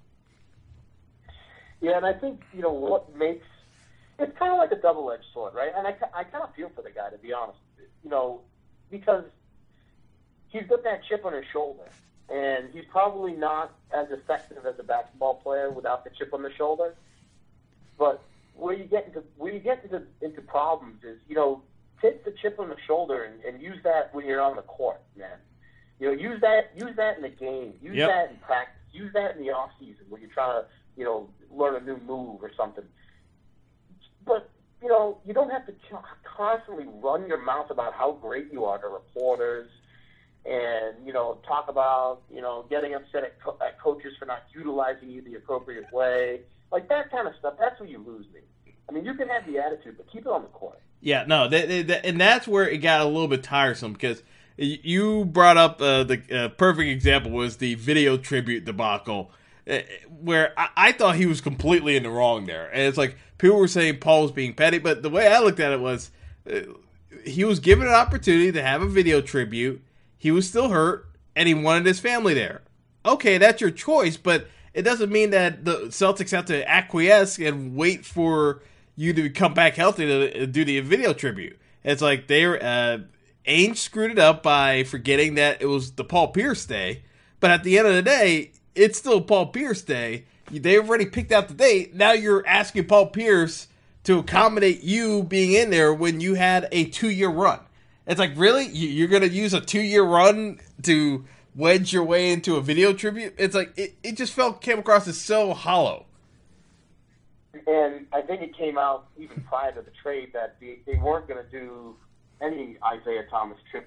Yeah, and I think, you know, what makes it's kind of like a double-edged sword, right? And I, I kind of feel for the guy, to be honest. You know, because he's got that chip on his shoulder, and he's probably not as effective as a basketball player without the chip on the shoulder. But where you get into where you get into, into problems is, you know, take the chip on the shoulder and, and use that when you're on the court, man. You know, use that use that in the game. Use yep. that in practice. Use that in the off season when you're trying to, you know, learn a new move or something. But, you know, you don't have to constantly run your mouth about how great you are to reporters and, you know, talk about, you know, getting upset at, co- at coaches for not utilizing you the appropriate way. Like, that kind of stuff, that's where you lose me. I mean, you can have the attitude, but keep it on the court. Yeah, no, they, they, they, and that's where it got a little bit tiresome because you brought up uh, the uh, perfect example was the video tribute debacle, uh, where I, I thought he was completely in the wrong there. And it's like, people were saying Paul was being petty, but the way I looked at it was uh, he was given an opportunity to have a video tribute. He was still hurt, and he wanted his family there. Okay, that's your choice, but it doesn't mean that the Celtics have to acquiesce and wait for you to come back healthy to do the video tribute. It's like they're uh, Ainge screwed it up by forgetting that it was the Paul Pierce day, but at the end of the day, it's still Paul Pierce day. They already picked out the date. Now you're asking Paul Pierce to accommodate you being in there when you had a two-year run. It's like, really? You're going to use a two-year run to wedge your way into a video tribute? It's like, it, it just felt, came across as so hollow. And I think it came out even prior to the trade that they, they weren't going to do any Isaiah Thomas trip.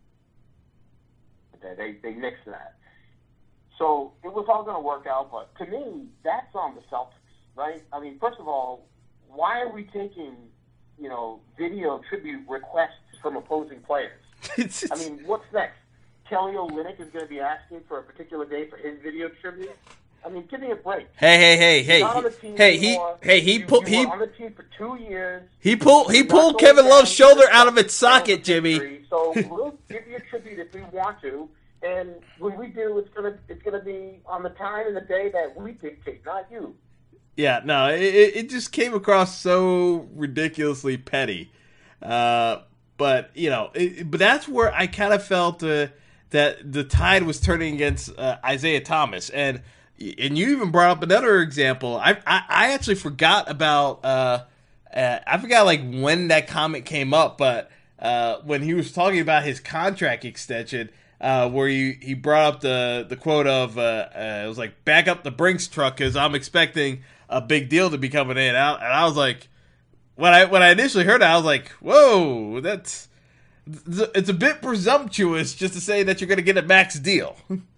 They, they nixed that. So it was all going to work out, but to me, that's on the Celtics, right? I mean, first of all, why are we taking, you know, video tribute requests from opposing players? I mean, what's next? Kelly Olynyk is going to be asking for a particular day for his video tribute? I mean, give me a break. Hey, hey, hey, hey, not on the team hey, anymore. he, hey, he you, pulled, you he, were on the team for two years. He pulled, he pulled Kevin Love's shoulder out of its socket, Jimmy. So we'll give you a tribute if we want to. And when we do, it's gonna it's gonna be on the time and the day that we dictate, not you. Yeah, no, it it just came across so ridiculously petty. Uh, but you know, it, but that's where I kind of felt uh, that the tide was turning against uh, Isaiah Thomas, and and you even brought up another example. I I, I actually forgot about uh, uh, I forgot like when that comment came up, but uh, when he was talking about his contract extension, uh, where he, he brought up the, the quote of, uh, uh, it was like, back up the Brinks truck because I'm expecting a big deal to be coming in. And I, and I was like, when I when I initially heard it, I was like, whoa, that's, it's a bit presumptuous just to say that you're going to get a max deal.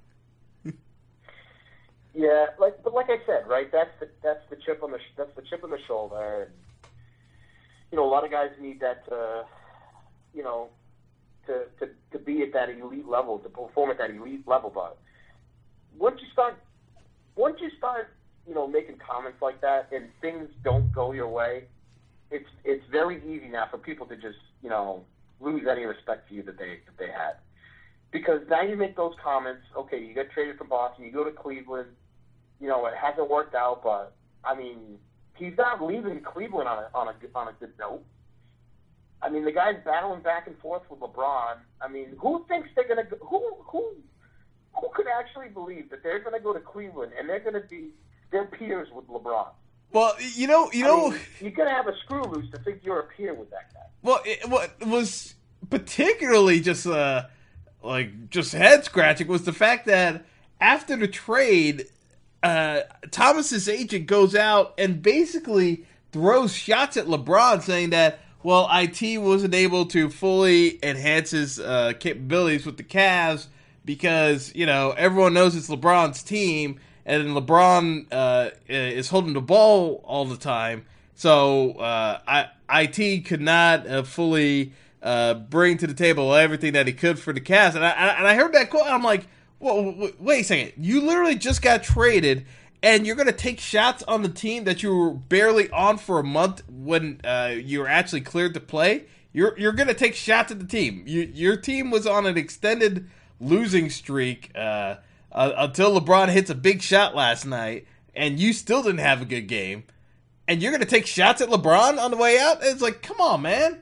Yeah, like but like I said, right? That's the that's the chip on the that's the chip on the shoulder. And, you know, a lot of guys need that, uh, you know, to, to to be at that elite level, to perform at that elite level. But once you start, once you start, you know, making comments like that, and things don't go your way, it's it's very easy now for people to just, you know, lose any respect for you that they that they had. Because now you make those comments, okay, you get traded from Boston, you go to Cleveland, you know, it hasn't worked out, but, I mean, he's not leaving Cleveland on a, on a, on a good note. I mean, the guy's battling back and forth with LeBron. I mean, who thinks they're going to – who who who could actually believe that they're going to go to Cleveland and they're going to be – they're peers with LeBron? Well, you know – you know, I mean, you're going to have a screw loose to think you're a peer with that guy. Well, it, what was particularly just uh, – like, just head-scratching was the fact that after the trade, uh, Thomas's agent goes out and basically throws shots at LeBron saying that, well, I T wasn't able to fully enhance his uh, capabilities with the Cavs because, you know, everyone knows it's LeBron's team, and LeBron uh, is holding the ball all the time. So uh, I- IT could not uh, fully... Uh, bring to the table everything that he could for the Cavs. And I, and I heard that quote, and I'm like, well, wait a second. You literally just got traded, and you're going to take shots on the team that you were barely on for a month when uh, you were actually cleared to play? You're you're going to take shots at the team. You, your team was on an extended losing streak uh, uh, until LeBron hits a big shot last night, and you still didn't have a good game. And you're going to take shots at LeBron on the way out? It's like, come on, man.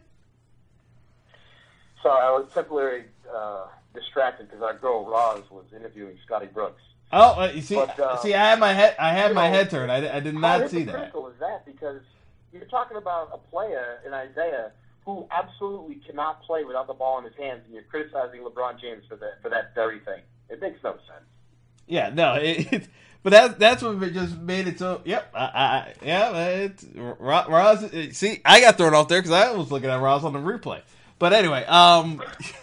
Sorry, I was temporarily uh, distracted because our girl Roz was interviewing Scotty Brooks. Oh, uh, you see, but, uh, see, I had my head, I had my know, head turned. I, I did not see that. How hypocritical is that? Because you're talking about a player in Isaiah who absolutely cannot play without the ball in his hands, and you're criticizing LeBron James for that for that very thing. It makes no sense. Yeah, no, it, it, but that that's what it just made it so. Yep, I, I, yeah, it's Roz. See, I got thrown off there because I was looking at Roz on the replay. But anyway, um,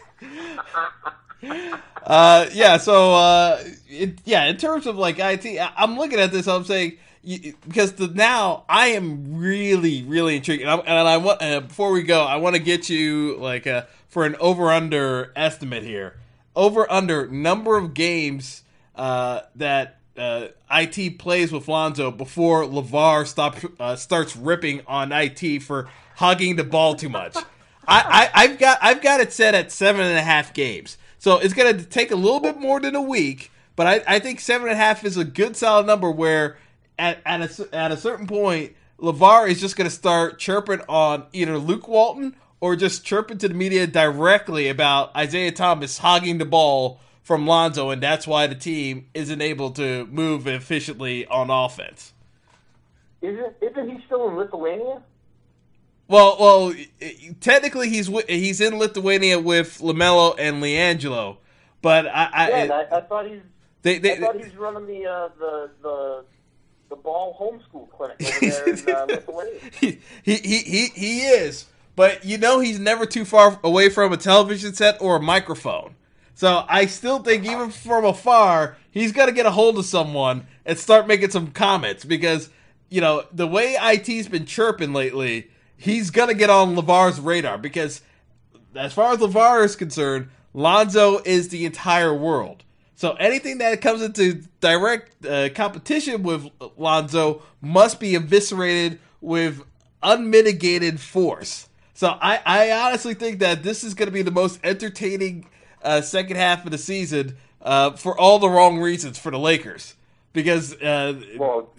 uh, yeah, so, uh, it, yeah, in terms of, like, I T, I, I'm looking at this, I'm saying, you, because the, now I am really, really intrigued, and, I'm, and I want, uh, before we go, I want to get you, like, uh, for an over-under estimate here. Over-under number of games, uh, that, uh, I T plays with Lonzo before LeVar stop, uh, starts ripping on I T for hugging the ball too much. I, I, I've got I've got it set at seven and a half games, so it's gonna take a little bit more than a week. But I, I think seven and a half is a good solid number. Where at at a at a certain point, LeVar is just gonna start chirping on either Luke Walton or just chirping to the media directly about Isaiah Thomas hogging the ball from Lonzo, and that's why the team isn't able to move efficiently on offense. Isn't isn't he still in Lithuania? Well, well, technically he's he's in Lithuania with LaMelo and LiAngelo, but I I, yeah, I, I thought he's they, they, I thought he's running the uh, the the the ball homeschool clinic over there in uh, Lithuania. He, he he he is, but you know he's never too far away from a television set or a microphone. So I still think even from afar he's got to get a hold of someone and start making some comments because you know the way I T's been chirping lately. He's going to get on LeVar's radar because as far as LeVar is concerned, Lonzo is the entire world. So anything that comes into direct uh, competition with Lonzo must be eviscerated with unmitigated force. So I, I honestly think that this is going to be the most entertaining uh, second half of the season uh, for all the wrong reasons for the Lakers. Because... Uh, well...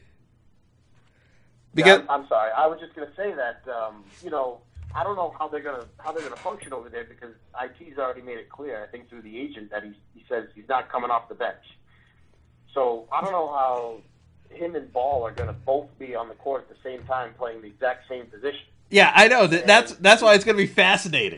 Because, yeah, I'm, I'm sorry. I was just going to say that um, you know I don't know how they're going to how they're going to function over there because I T's already made it clear. I think through the agent that he he says he's not coming off the bench. So I don't know how him and Ball are going to both be on the court at the same time playing the exact same position. Yeah, I know. That, that's that's why it's going to be fascinating.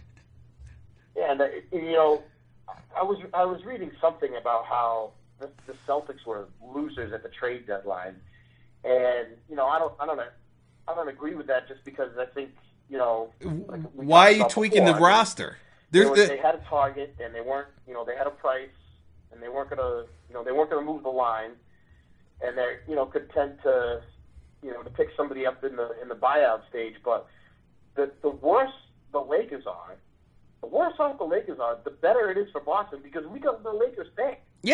Yeah, and, uh, you know, I was I was reading something about how the, the Celtics were losers at the trade deadline, and you know I don't I don't I don't agree with that just because I think you know like why are you tweaking before, the I mean, roster? They, were, they had a target and they weren't you know they had a price and they weren't gonna you know they weren't gonna move the line, and they you know could tend to you know to pick somebody up in the in the buyout stage, but the the worse the Lakers are. The worse off the Lakers are, the better it is for Boston because we got the Lakers back. Yeah,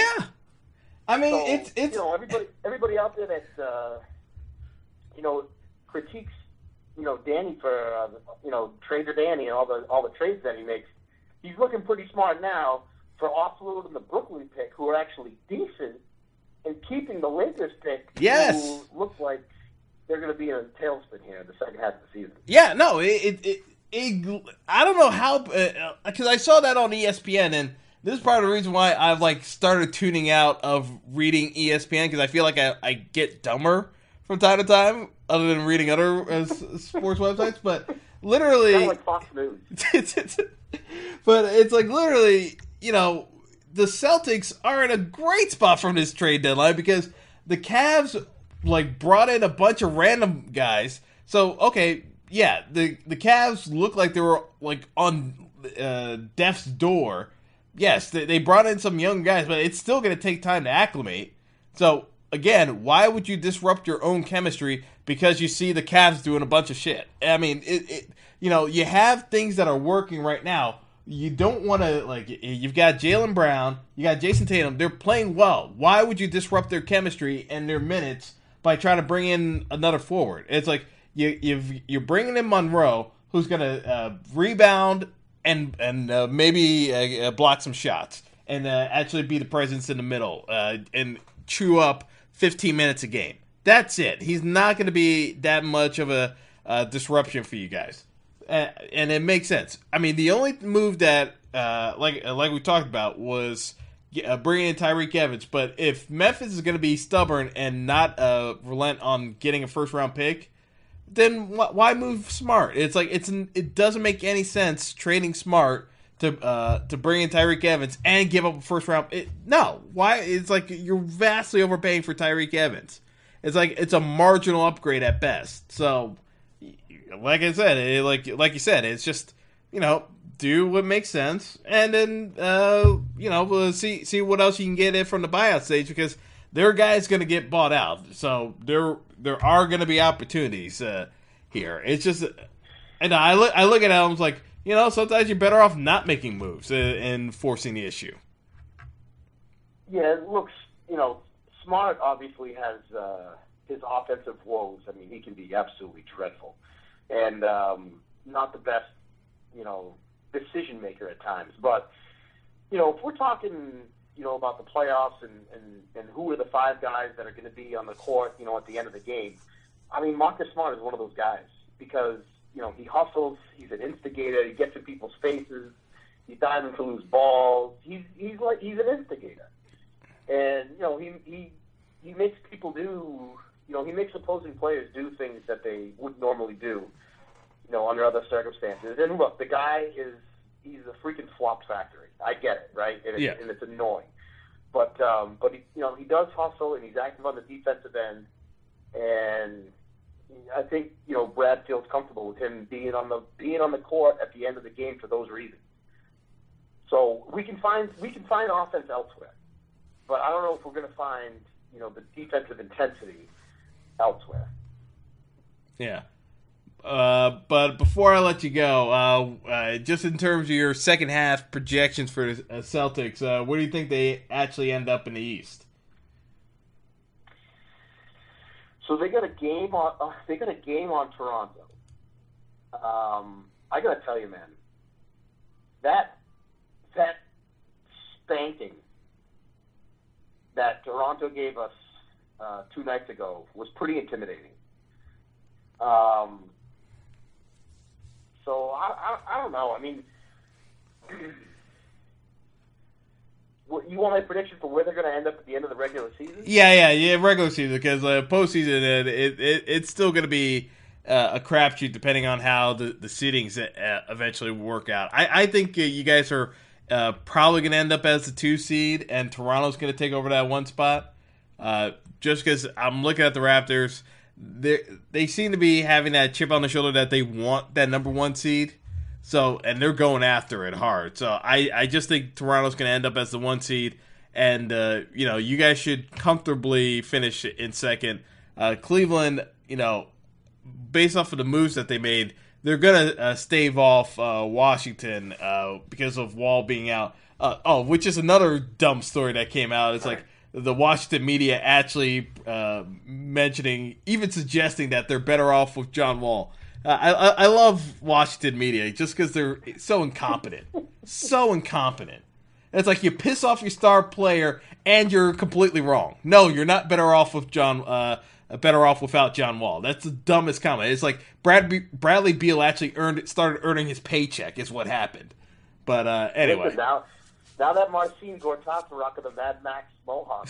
I mean so, it's it's you know everybody everybody out there that uh, you know critiques you know Danny for uh, you know Trader Danny and all the all the trades that he makes. He's looking pretty smart now for offloading the Brooklyn pick, who are actually decent, and keeping the Lakers pick, yes, who look like they're going to be in a tailspin here in the second half of the season. Yeah, no, it. it, it It, I don't know how, because uh, I saw that on E S P N, and this is part of the reason why I've like started tuning out of reading E S P N because I feel like I, I get dumber from time to time, other than reading other uh, sports websites. But literally, kind of like Fox News. it's, it's, but it's like literally, you know, the Celtics are in a great spot from this trade deadline because the Cavs like brought in a bunch of random guys. So okay. Yeah, the the Cavs look like they were like on uh, death's door. Yes, they, they brought in some young guys, but it's still going to take time to acclimate. So again, why would you disrupt your own chemistry because you see the Cavs doing a bunch of shit? I mean, it, it you know you have things that are working right now. You don't want to like you've got Jaylen Brown, you got Jason Tatum. They're playing well. Why would you disrupt their chemistry and their minutes by trying to bring in another forward? It's like. You, you've, you're bringing in Monroe, who's going to uh, rebound and and uh, maybe uh, block some shots and uh, actually be the presence in the middle uh, and chew up fifteen minutes a game. That's it. He's not going to be that much of a uh, disruption for you guys, uh, and it makes sense. I mean, the only move that, uh, like like we talked about, was uh, bringing in Tyreke Evans. But if Memphis is going to be stubborn and not uh, relent on getting a first round pick, then why move Smart? It's like it's it doesn't make any sense trading Smart to uh, to bring in Tyreke Evans and give up a first round. It, no, why? It's like you're vastly overpaying for Tyreke Evans. It's like it's a marginal upgrade at best. So, like I said, it, like like you said, it's just you know do what makes sense, and then uh, you know see see what else you can get in from the buyout stage because their guy's going to get bought out. So there there are going to be opportunities uh, here. It's just, and I look I look at Adams like you know sometimes you're better off not making moves uh, and forcing the issue. Yeah, it looks you know Smart obviously has uh, his offensive woes. I mean, he can be absolutely dreadful, and um, not the best you know decision maker at times. But you know if we're talking. You know, about the playoffs and, and, and who are the five guys that are going to be on the court, you know, at the end of the game. I mean, Marcus Smart is one of those guys because, you know, he hustles, he's an instigator, he gets in people's faces, he's diving to lose balls. He's he's like he's an instigator. And, you know, he he he makes people do, you know, he makes opposing players do things that they wouldn't normally do, you know, under other circumstances. And look, the guy is he's a freaking flop factory. I get it, right? And, it, yeah. and it's annoying. But, um, but he, you know, he does hustle, and he's active on the defensive end. And I think, you know, Brad feels comfortable with him being on the being on the court at the end of the game for those reasons. So we can find we can find offense elsewhere. But I don't know if we're going to find, you know, the defensive intensity elsewhere. Yeah. Uh, but before I let you go, uh, uh, just in terms of your second half projections for the uh, Celtics, uh, where do you think they actually end up in the East? So they got a game on. Uh, they got a game on Toronto. Um, I gotta tell you, man, that that spanking that Toronto gave us uh, two nights ago was pretty intimidating. Um. So I, I I don't know. I mean, You want my prediction for where they're going to end up at the end of the regular season? Yeah, yeah, yeah, regular season, because uh, postseason, it, it, it, it's still going to be uh, a crapshoot depending on how the, the seedings uh, eventually work out. I, I think uh, you guys are uh, probably going to end up as the two seed, and Toronto's going to take over that one spot. Uh, just because I'm looking at the Raptors, they seem to be having that chip on the shoulder that they want that number one seed. So, and they're going after it hard. So, I, I just think Toronto's going to end up as the one seed. And, uh, you know, you guys should comfortably finish in second. Uh, Cleveland, you know, based off of the moves that they made, they're going to uh, stave off uh, Washington uh, because of Wall being out. Uh, oh, which is another dumb story that came out. It's like the Washington media actually uh, mentioning, even suggesting that they're better off with John Wall. Uh, I, I love Washington media just because they're so incompetent. so incompetent. It's like you piss off your star player and you're completely wrong. No, you're not better off with John. Uh, better off without John Wall. That's the dumbest comment. It's like Brad B- Bradley Beal actually earned started earning his paycheck is what happened. But uh, anyway, Listen, now, now that Marcin Gortat's rocking the Mad Max Mohawk.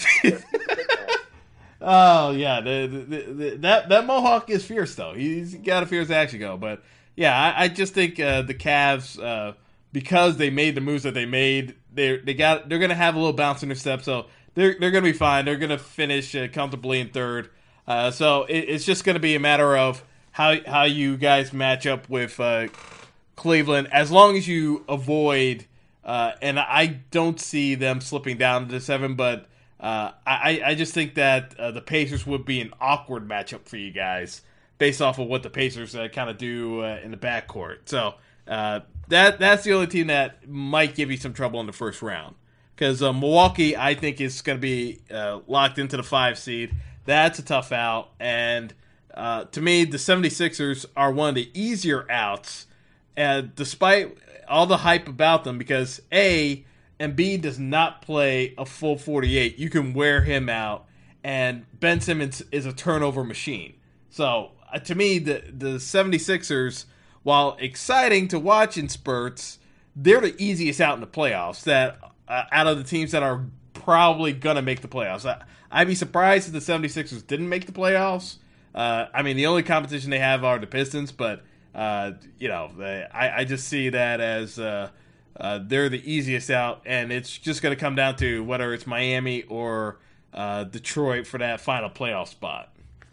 Oh yeah, the, the, the, that that Mohawk is fierce though. He's got a fierce action go. But yeah, I, I just think uh, the Cavs, uh, because they made the moves that they made, they they got they're gonna have a little bounce in their step. So they're they're gonna be fine. They're gonna finish uh, comfortably in third. Uh, so it, it's just gonna be a matter of how how you guys match up with uh, Cleveland. As long as you avoid, uh, and I don't see them slipping down to seven, but. Uh, I, I just think that uh, the Pacers would be an awkward matchup for you guys based off of what the Pacers uh, kind of do uh, in the backcourt. So uh, that that's the only team that might give you some trouble in the first round. Because uh, Milwaukee, I think, is going to be uh, locked into the five seed. That's a tough out. And uh, to me, the 76ers are one of the easier outs, uh, despite all the hype about them. Because, A, Embiid does not play a full forty-eight. You can wear him out, and Ben Simmons is a turnover machine. So, uh, to me, the, the 76ers, while exciting to watch in spurts, they're the easiest out in the playoffs that uh, out of the teams that are probably going to make the playoffs. I, I'd be surprised if the 76ers didn't make the playoffs. Uh, I mean, the only competition they have are the Pistons, but, uh, you know, they, I, I just see that as... Uh, Uh, they're the easiest out, and it's just going to come down to whether it's Miami or uh, Detroit for that final playoff spot.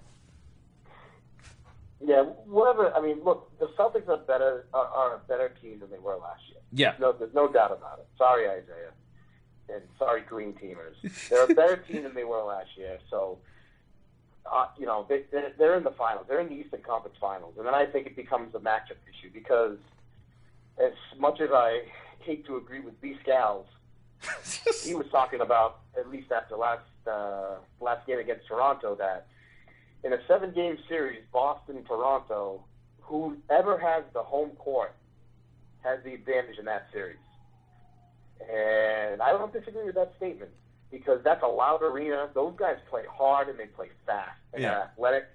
Yeah, whatever. I mean, look, the Celtics are better are, are a better team than they were last year. Yeah, no, there's no doubt about it. Sorry, Isaiah, and sorry, Green Teamers. They're a better team than they were last year. So, uh, you know, they, they're, they're in the finals. They're in the Eastern Conference Finals, and then I think it becomes a matchup issue because, as much as I hate to agree with B. Scals, he was talking about, at least after last uh, last game against Toronto, that in a seven-game series, Boston-Toronto, whoever has the home court has the advantage in that series. And I don't disagree with that statement because that's a loud arena. Those guys play hard and they play fast and yeah. they're athletic.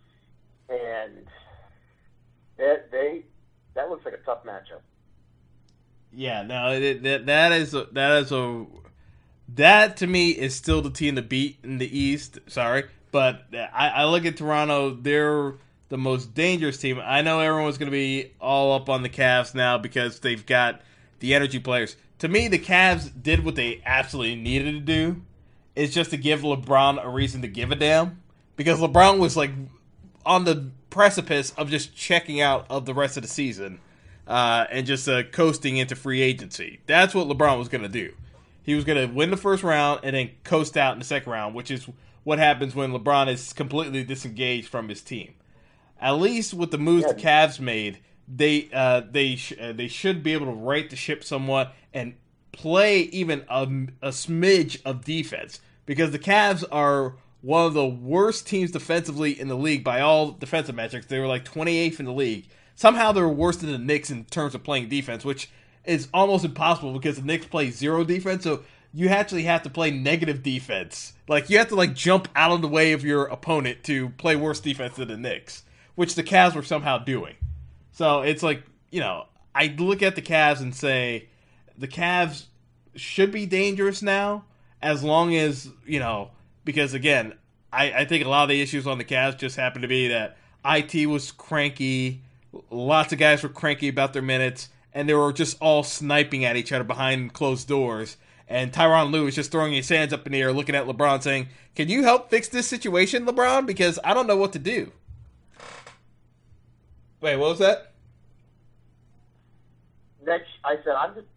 And they, they that looks like a tough matchup. Yeah, no, it, that that is a, that is a that to me is still the team to beat in the East. Sorry, but I, I look at Toronto; they're the most dangerous team. I know everyone's going to be all up on the Cavs now because they've got the energy players. To me, the Cavs did what they absolutely needed to do. It's just to give LeBron a reason to give a damn because LeBron was like on the precipice of just checking out of the rest of the season. Uh, and just uh, coasting into free agency. That's what LeBron was going to do. He was going to win the first round and then coast out in the second round, which is what happens when LeBron is completely disengaged from his team. At least with the moves the Cavs made, they uh, they sh- uh, they should be able to right the ship somewhat and play even a, a smidge of defense because the Cavs are one of the worst teams defensively in the league by all defensive metrics. They were like twenty-eighth in the league. Somehow they're worse than the Knicks in terms of playing defense, which is almost impossible because the Knicks play zero defense. So you actually have to play negative defense. Like you have to like jump out of the way of your opponent to play worse defense than the Knicks, which the Cavs were somehow doing. So it's like, you know, I look at the Cavs and say the Cavs should be dangerous now, as long as, you know, because again, I, I think a lot of the issues on the Cavs just happen to be that I T was cranky, lots of guys were cranky about their minutes, and they were just all sniping at each other behind closed doors. And Tyronn Lue is just throwing his hands up in the air, looking at LeBron, saying, "Can you help fix this situation, LeBron? Because I don't know what to do." Wait, what was that? Next, I said, I'm just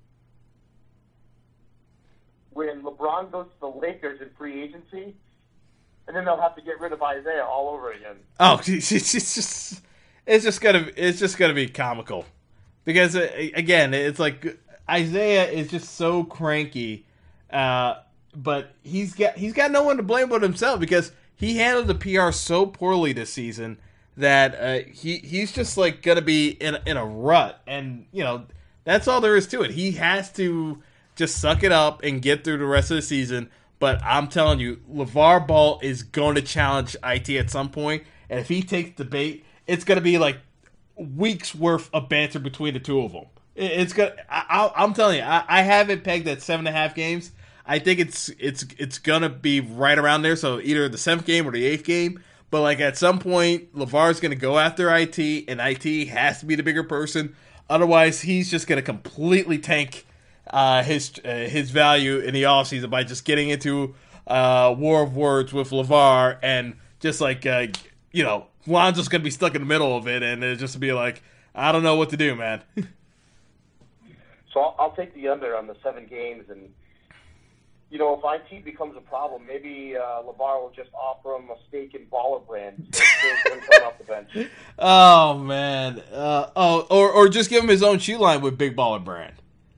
when LeBron goes to the Lakers in free agency, and then they'll have to get rid of Isaiah all over again. Oh, it's just it's just gonna it's just gonna be comical, because again, it's like Isaiah is just so cranky, uh, but he's got he's got no one to blame but himself, because he handled the P R so poorly this season that uh, he he's just like gonna be in in a rut, and you know that's all there is to it. He has to just suck it up and get through the rest of the season. But I'm telling you, LeVar Ball is going to challenge I T at some point, and if he takes the bait, it's going to be like weeks worth of banter between the two of them. It's gonna. I, I'm telling you, I, I have it pegged at seven and a half games. I think it's it's it's gonna be right around there. So either the seventh game or the eighth game. But like at some point, LeVar's gonna go after I T, and I T has to be the bigger person. Otherwise, he's just gonna completely tank uh, his uh, his value in the offseason by just getting into uh, war of words with LeVar, and just like uh, you know, Lonzo's gonna be stuck in the middle of it, and it just be like, I don't know what to do, man. So I'll, I'll take the under on the seven games, and you know, if I T becomes a problem, maybe uh, LeVar will just offer him a stake in Baller Brand when coming off the bench. Oh man, uh, oh, or or just give him his own shoe line with Big Baller Brand.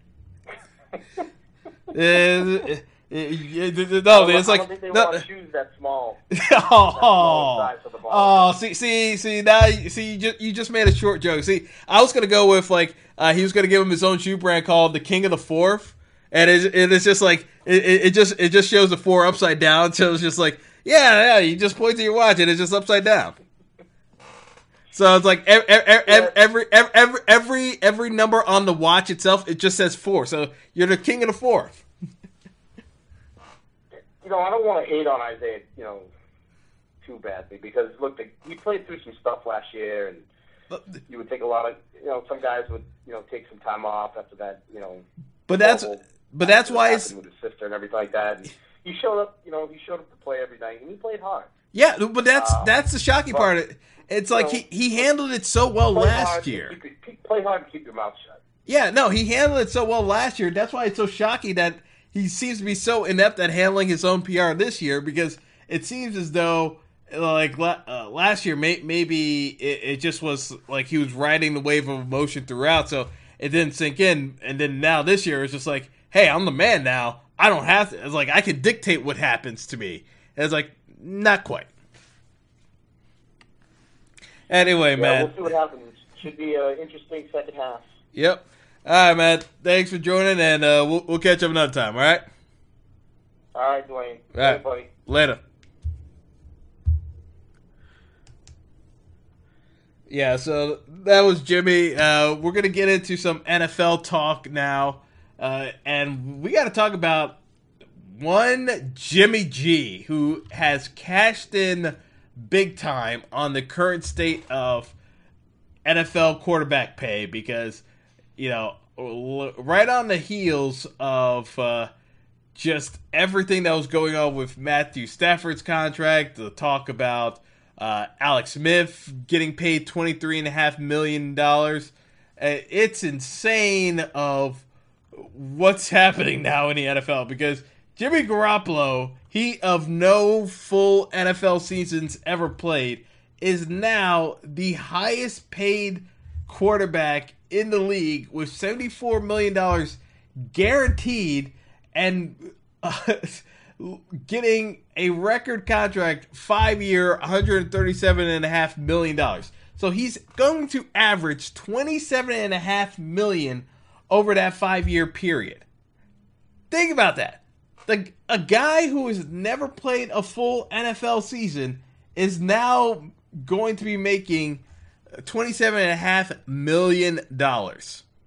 uh, uh, no, it's like I don't think they no, want shoes that small. oh, that small size for the ball. oh, see, see, see, now, you, see, you just, you just made a short joke. See, I was gonna go with like uh, he was gonna give him his own shoe brand called the King of the Fourth. And it, it, it's just like it, it just it just shows the four upside down. So it's just like yeah, yeah. You just point to your watch and it's just upside down. So it's like every every every every every, every number on the watch itself, it just says four. So you're the king of the fourth. You know, I don't want to hate on Isaiah, you know, too badly, because look, the, he played through some stuff last year, and you would take a lot of, you know, some guys would, you know, take some time off after that, you know. But that's. But that's why it's with his sister and everything like that. And he showed up, you know. He showed up to play every night, and he played hard. Yeah, but that's um, that's the shocking but, part. It's like know, he, he handled it so well last year. Keep, play hard and keep your mouth shut. Yeah, no, he handled it so well last year. That's why it's so shocking that he seems to be so inept at handling his own P R this year, because it seems as though like uh, last year may, maybe it, it just was like he was riding the wave of emotion throughout, so it didn't sink in. And then now this year it's just like, hey, I'm the man now. I don't have to. It's like I can dictate what happens to me. And it's like, not quite. Anyway, yeah, man. We'll see what happens. Should be an interesting second half. Yep. All right, man. Thanks for joining, and uh, we'll, we'll catch up another time, all right? All right, Dwayne. All right. Hey, buddy. Later. Yeah, so that was Jimmy. Uh, we're going to get into some N F L talk now. Uh, and we got to talk about one Jimmy G, who has cashed in big time on the current state of N F L quarterback pay, because, you know, right on the heels of uh, just everything that was going on with Matthew Stafford's contract, the talk about uh, Alex Smith getting paid twenty-three point five million dollars. Uh, it's insane of what's happening now in the N F L, because Jimmy Garoppolo, he of no full N F L seasons ever played, is now the highest paid quarterback in the league with seventy-four million dollars guaranteed, and uh, getting a record contract, five-year, one hundred thirty-seven point five million dollars. So he's going to average twenty-seven point five million dollars over that five-year period. Think about that. The, a guy who has never played a full N F L season is now going to be making twenty-seven point five million dollars.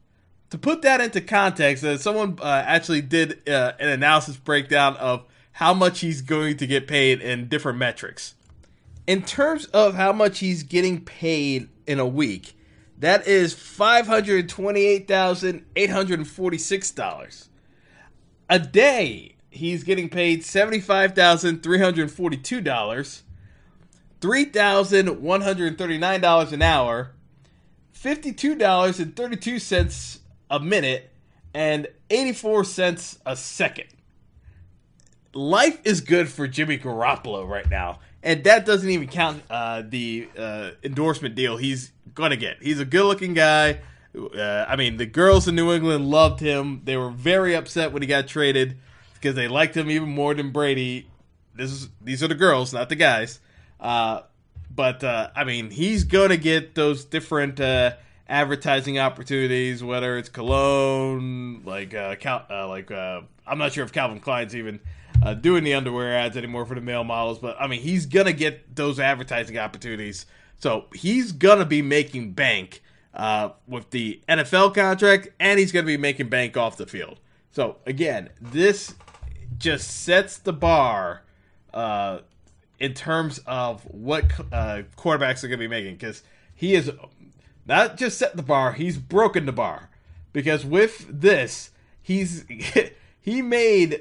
to put that into context, uh, someone uh, actually did uh, an analysis breakdown of how much he's going to get paid in different metrics. In terms of how much he's getting paid in a week, that is five hundred twenty-eight thousand eight hundred forty-six dollars. A day, he's getting paid seventy-five thousand three hundred forty-two dollars, three thousand one hundred thirty-nine dollars an hour, fifty-two dollars and thirty-two cents a minute, and eighty-four cents a second. Life is good for Jimmy Garoppolo right now, and that doesn't even count uh, the uh, endorsement deal he's going to get. He's a good-looking guy. Uh, I mean, the girls in New England loved him. They were very upset when he got traded because they liked him even more than Brady. This is These are the girls, not the guys. Uh, but, uh, I mean, he's going to get those different uh, advertising opportunities, whether it's cologne, like, uh, Cal- uh, like uh, I'm not sure if Calvin Klein's even uh, doing the underwear ads anymore for the male models. But, I mean, he's going to get those advertising opportunities. So he's going to be making bank uh, with the N F L contract, and he's going to be making bank off the field. So, again, this just sets the bar uh, in terms of what uh, quarterbacks are going to be making, because he is not just set the bar, he's broken the bar. Because with this, he's he made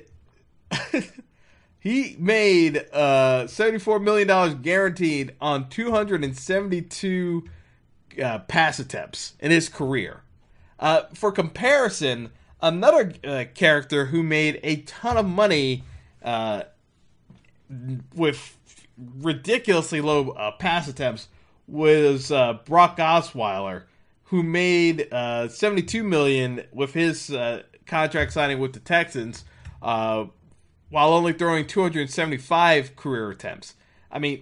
he made uh, seventy-four million dollars guaranteed on two hundred seventy-two uh, pass attempts in his career. Uh, for comparison, another uh, character who made a ton of money uh, with ridiculously low uh, pass attempts was uh, Brock Osweiler, who made uh, seventy-two million dollars with his uh, contract signing with the Texans, uh, while only throwing two hundred seventy-five career attempts. I mean,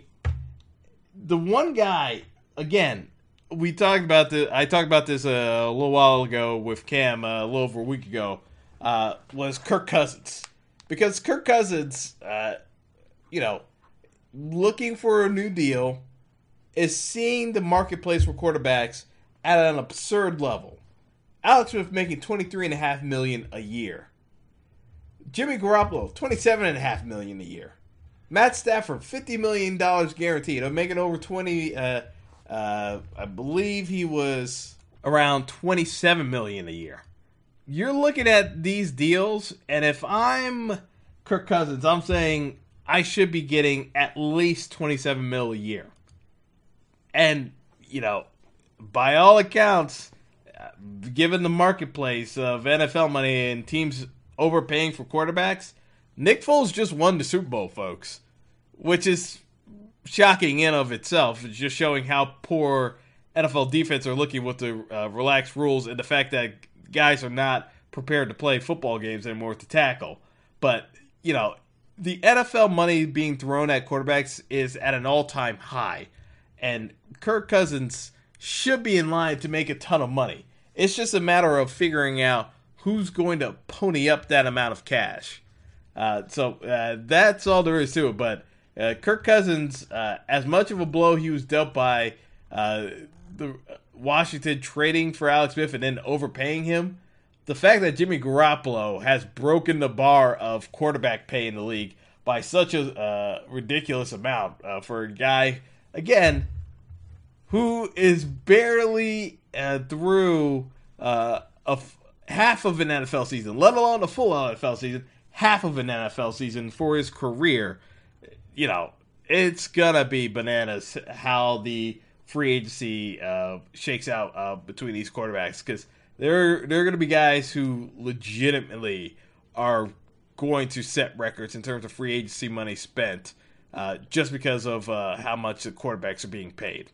the one guy, again, we talked about the. I talked about this a little while ago with Cam, uh, a little over a week ago, uh, was Kirk Cousins. Because Kirk Cousins, uh, you know, looking for a new deal, is seeing the marketplace for quarterbacks at an absurd level. Alex Smith making twenty-three point five million dollars a year. Jimmy Garoppolo, twenty-seven point five million dollars a year. Matt Stafford, fifty million dollars guaranteed. I'm making over twenty. Uh, uh, I believe he was around twenty-seven million dollars a year. You're looking at these deals, and if I'm Kirk Cousins, I'm saying I should be getting at least twenty-seven mil a year. And, you know, by all accounts, given the marketplace of N F L money and teams overpaying for quarterbacks, Nick Foles just won the Super Bowl, folks, which is shocking in of itself. It's just showing how poor N F L defense are looking with the uh, relaxed rules and the fact that guys are not prepared to play football games anymore to tackle. But, you know, the N F L money being thrown at quarterbacks is at an all-time high. And Kirk Cousins should be in line to make a ton of money. It's just a matter of figuring out who's going to pony up that amount of cash. Uh, so uh, that's all there is to it. But uh, Kirk Cousins, uh, as much of a blow he was dealt by uh, the Washington trading for Alex Smith and then overpaying him, the fact that Jimmy Garoppolo has broken the bar of quarterback pay in the league by such a uh, ridiculous amount uh, for a guy, again, who is barely uh, through uh, a f- half of an N F L season, let alone a full N F L season, half of an N F L season for his career. You know, it's going to be bananas how the free agency uh, shakes out uh, between these quarterbacks, because there, there are going to be guys who legitimately are going to set records in terms of free agency money spent uh, just because of uh, how much the quarterbacks are being paid.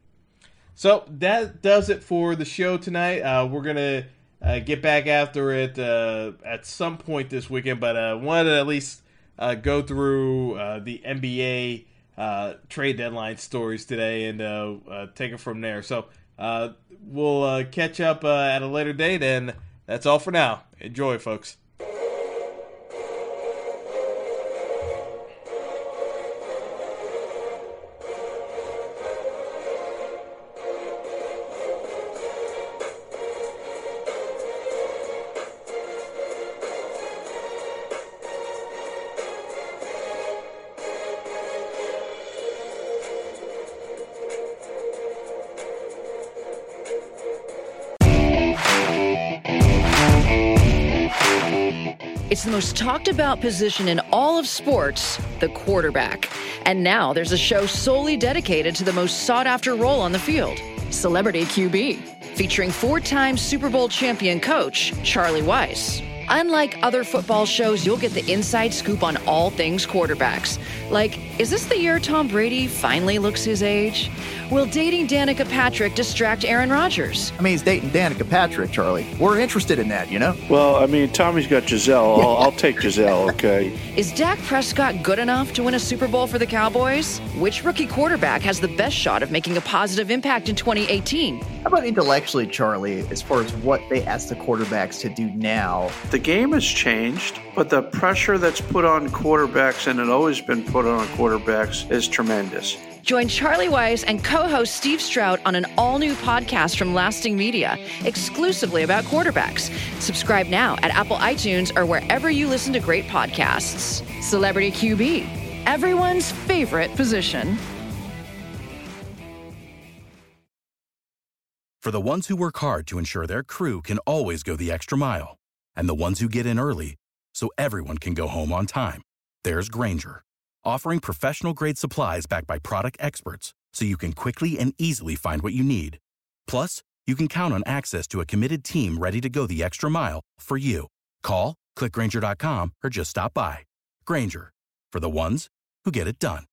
So that does it for the show tonight. Uh, we're going to uh, get back after it uh, at some point this weekend, but I uh, wanted to at least uh, go through uh, the N B A uh, trade deadline stories today and uh, uh, take it from there. So uh, we'll uh, catch up uh, at a later date, and that's all for now. Enjoy, folks. It's the most talked about position in all of sports, the quarterback. And now there's a show solely dedicated to the most sought after role on the field, Celebrity Q B, featuring four-time Super Bowl champion coach Charlie Weis. Unlike other football shows, you'll get the inside scoop on all things quarterbacks. Like, is this the year Tom Brady finally looks his age? Will dating Danica Patrick distract Aaron Rodgers? I mean, he's dating Danica Patrick, Charlie. We're interested in that, you know? Well, I mean, Tommy's got Giselle. I'll, I'll take Giselle, okay? Is Dak Prescott good enough to win a Super Bowl for the Cowboys? Which rookie quarterback has the best shot of making a positive impact in twenty eighteen? How about intellectually, Charlie, as far as what they ask the quarterbacks to do now? The game has changed, but the pressure that's put on quarterbacks, and it always been put on quarterbacks, is tremendous. Join Charlie Weis and co-host Steve Stroud on an all-new podcast from Lasting Media, exclusively about quarterbacks. Subscribe now at Apple iTunes or wherever you listen to great podcasts. Celebrity Q B, everyone's favorite position. For the ones who work hard to ensure their crew can always go the extra mile, and the ones who get in early so everyone can go home on time, there's Grainger, offering professional-grade supplies backed by product experts so you can quickly and easily find what you need. Plus, you can count on access to a committed team ready to go the extra mile for you. Call, click Grainger dot com, or just stop by. Grainger, for the ones who get it done.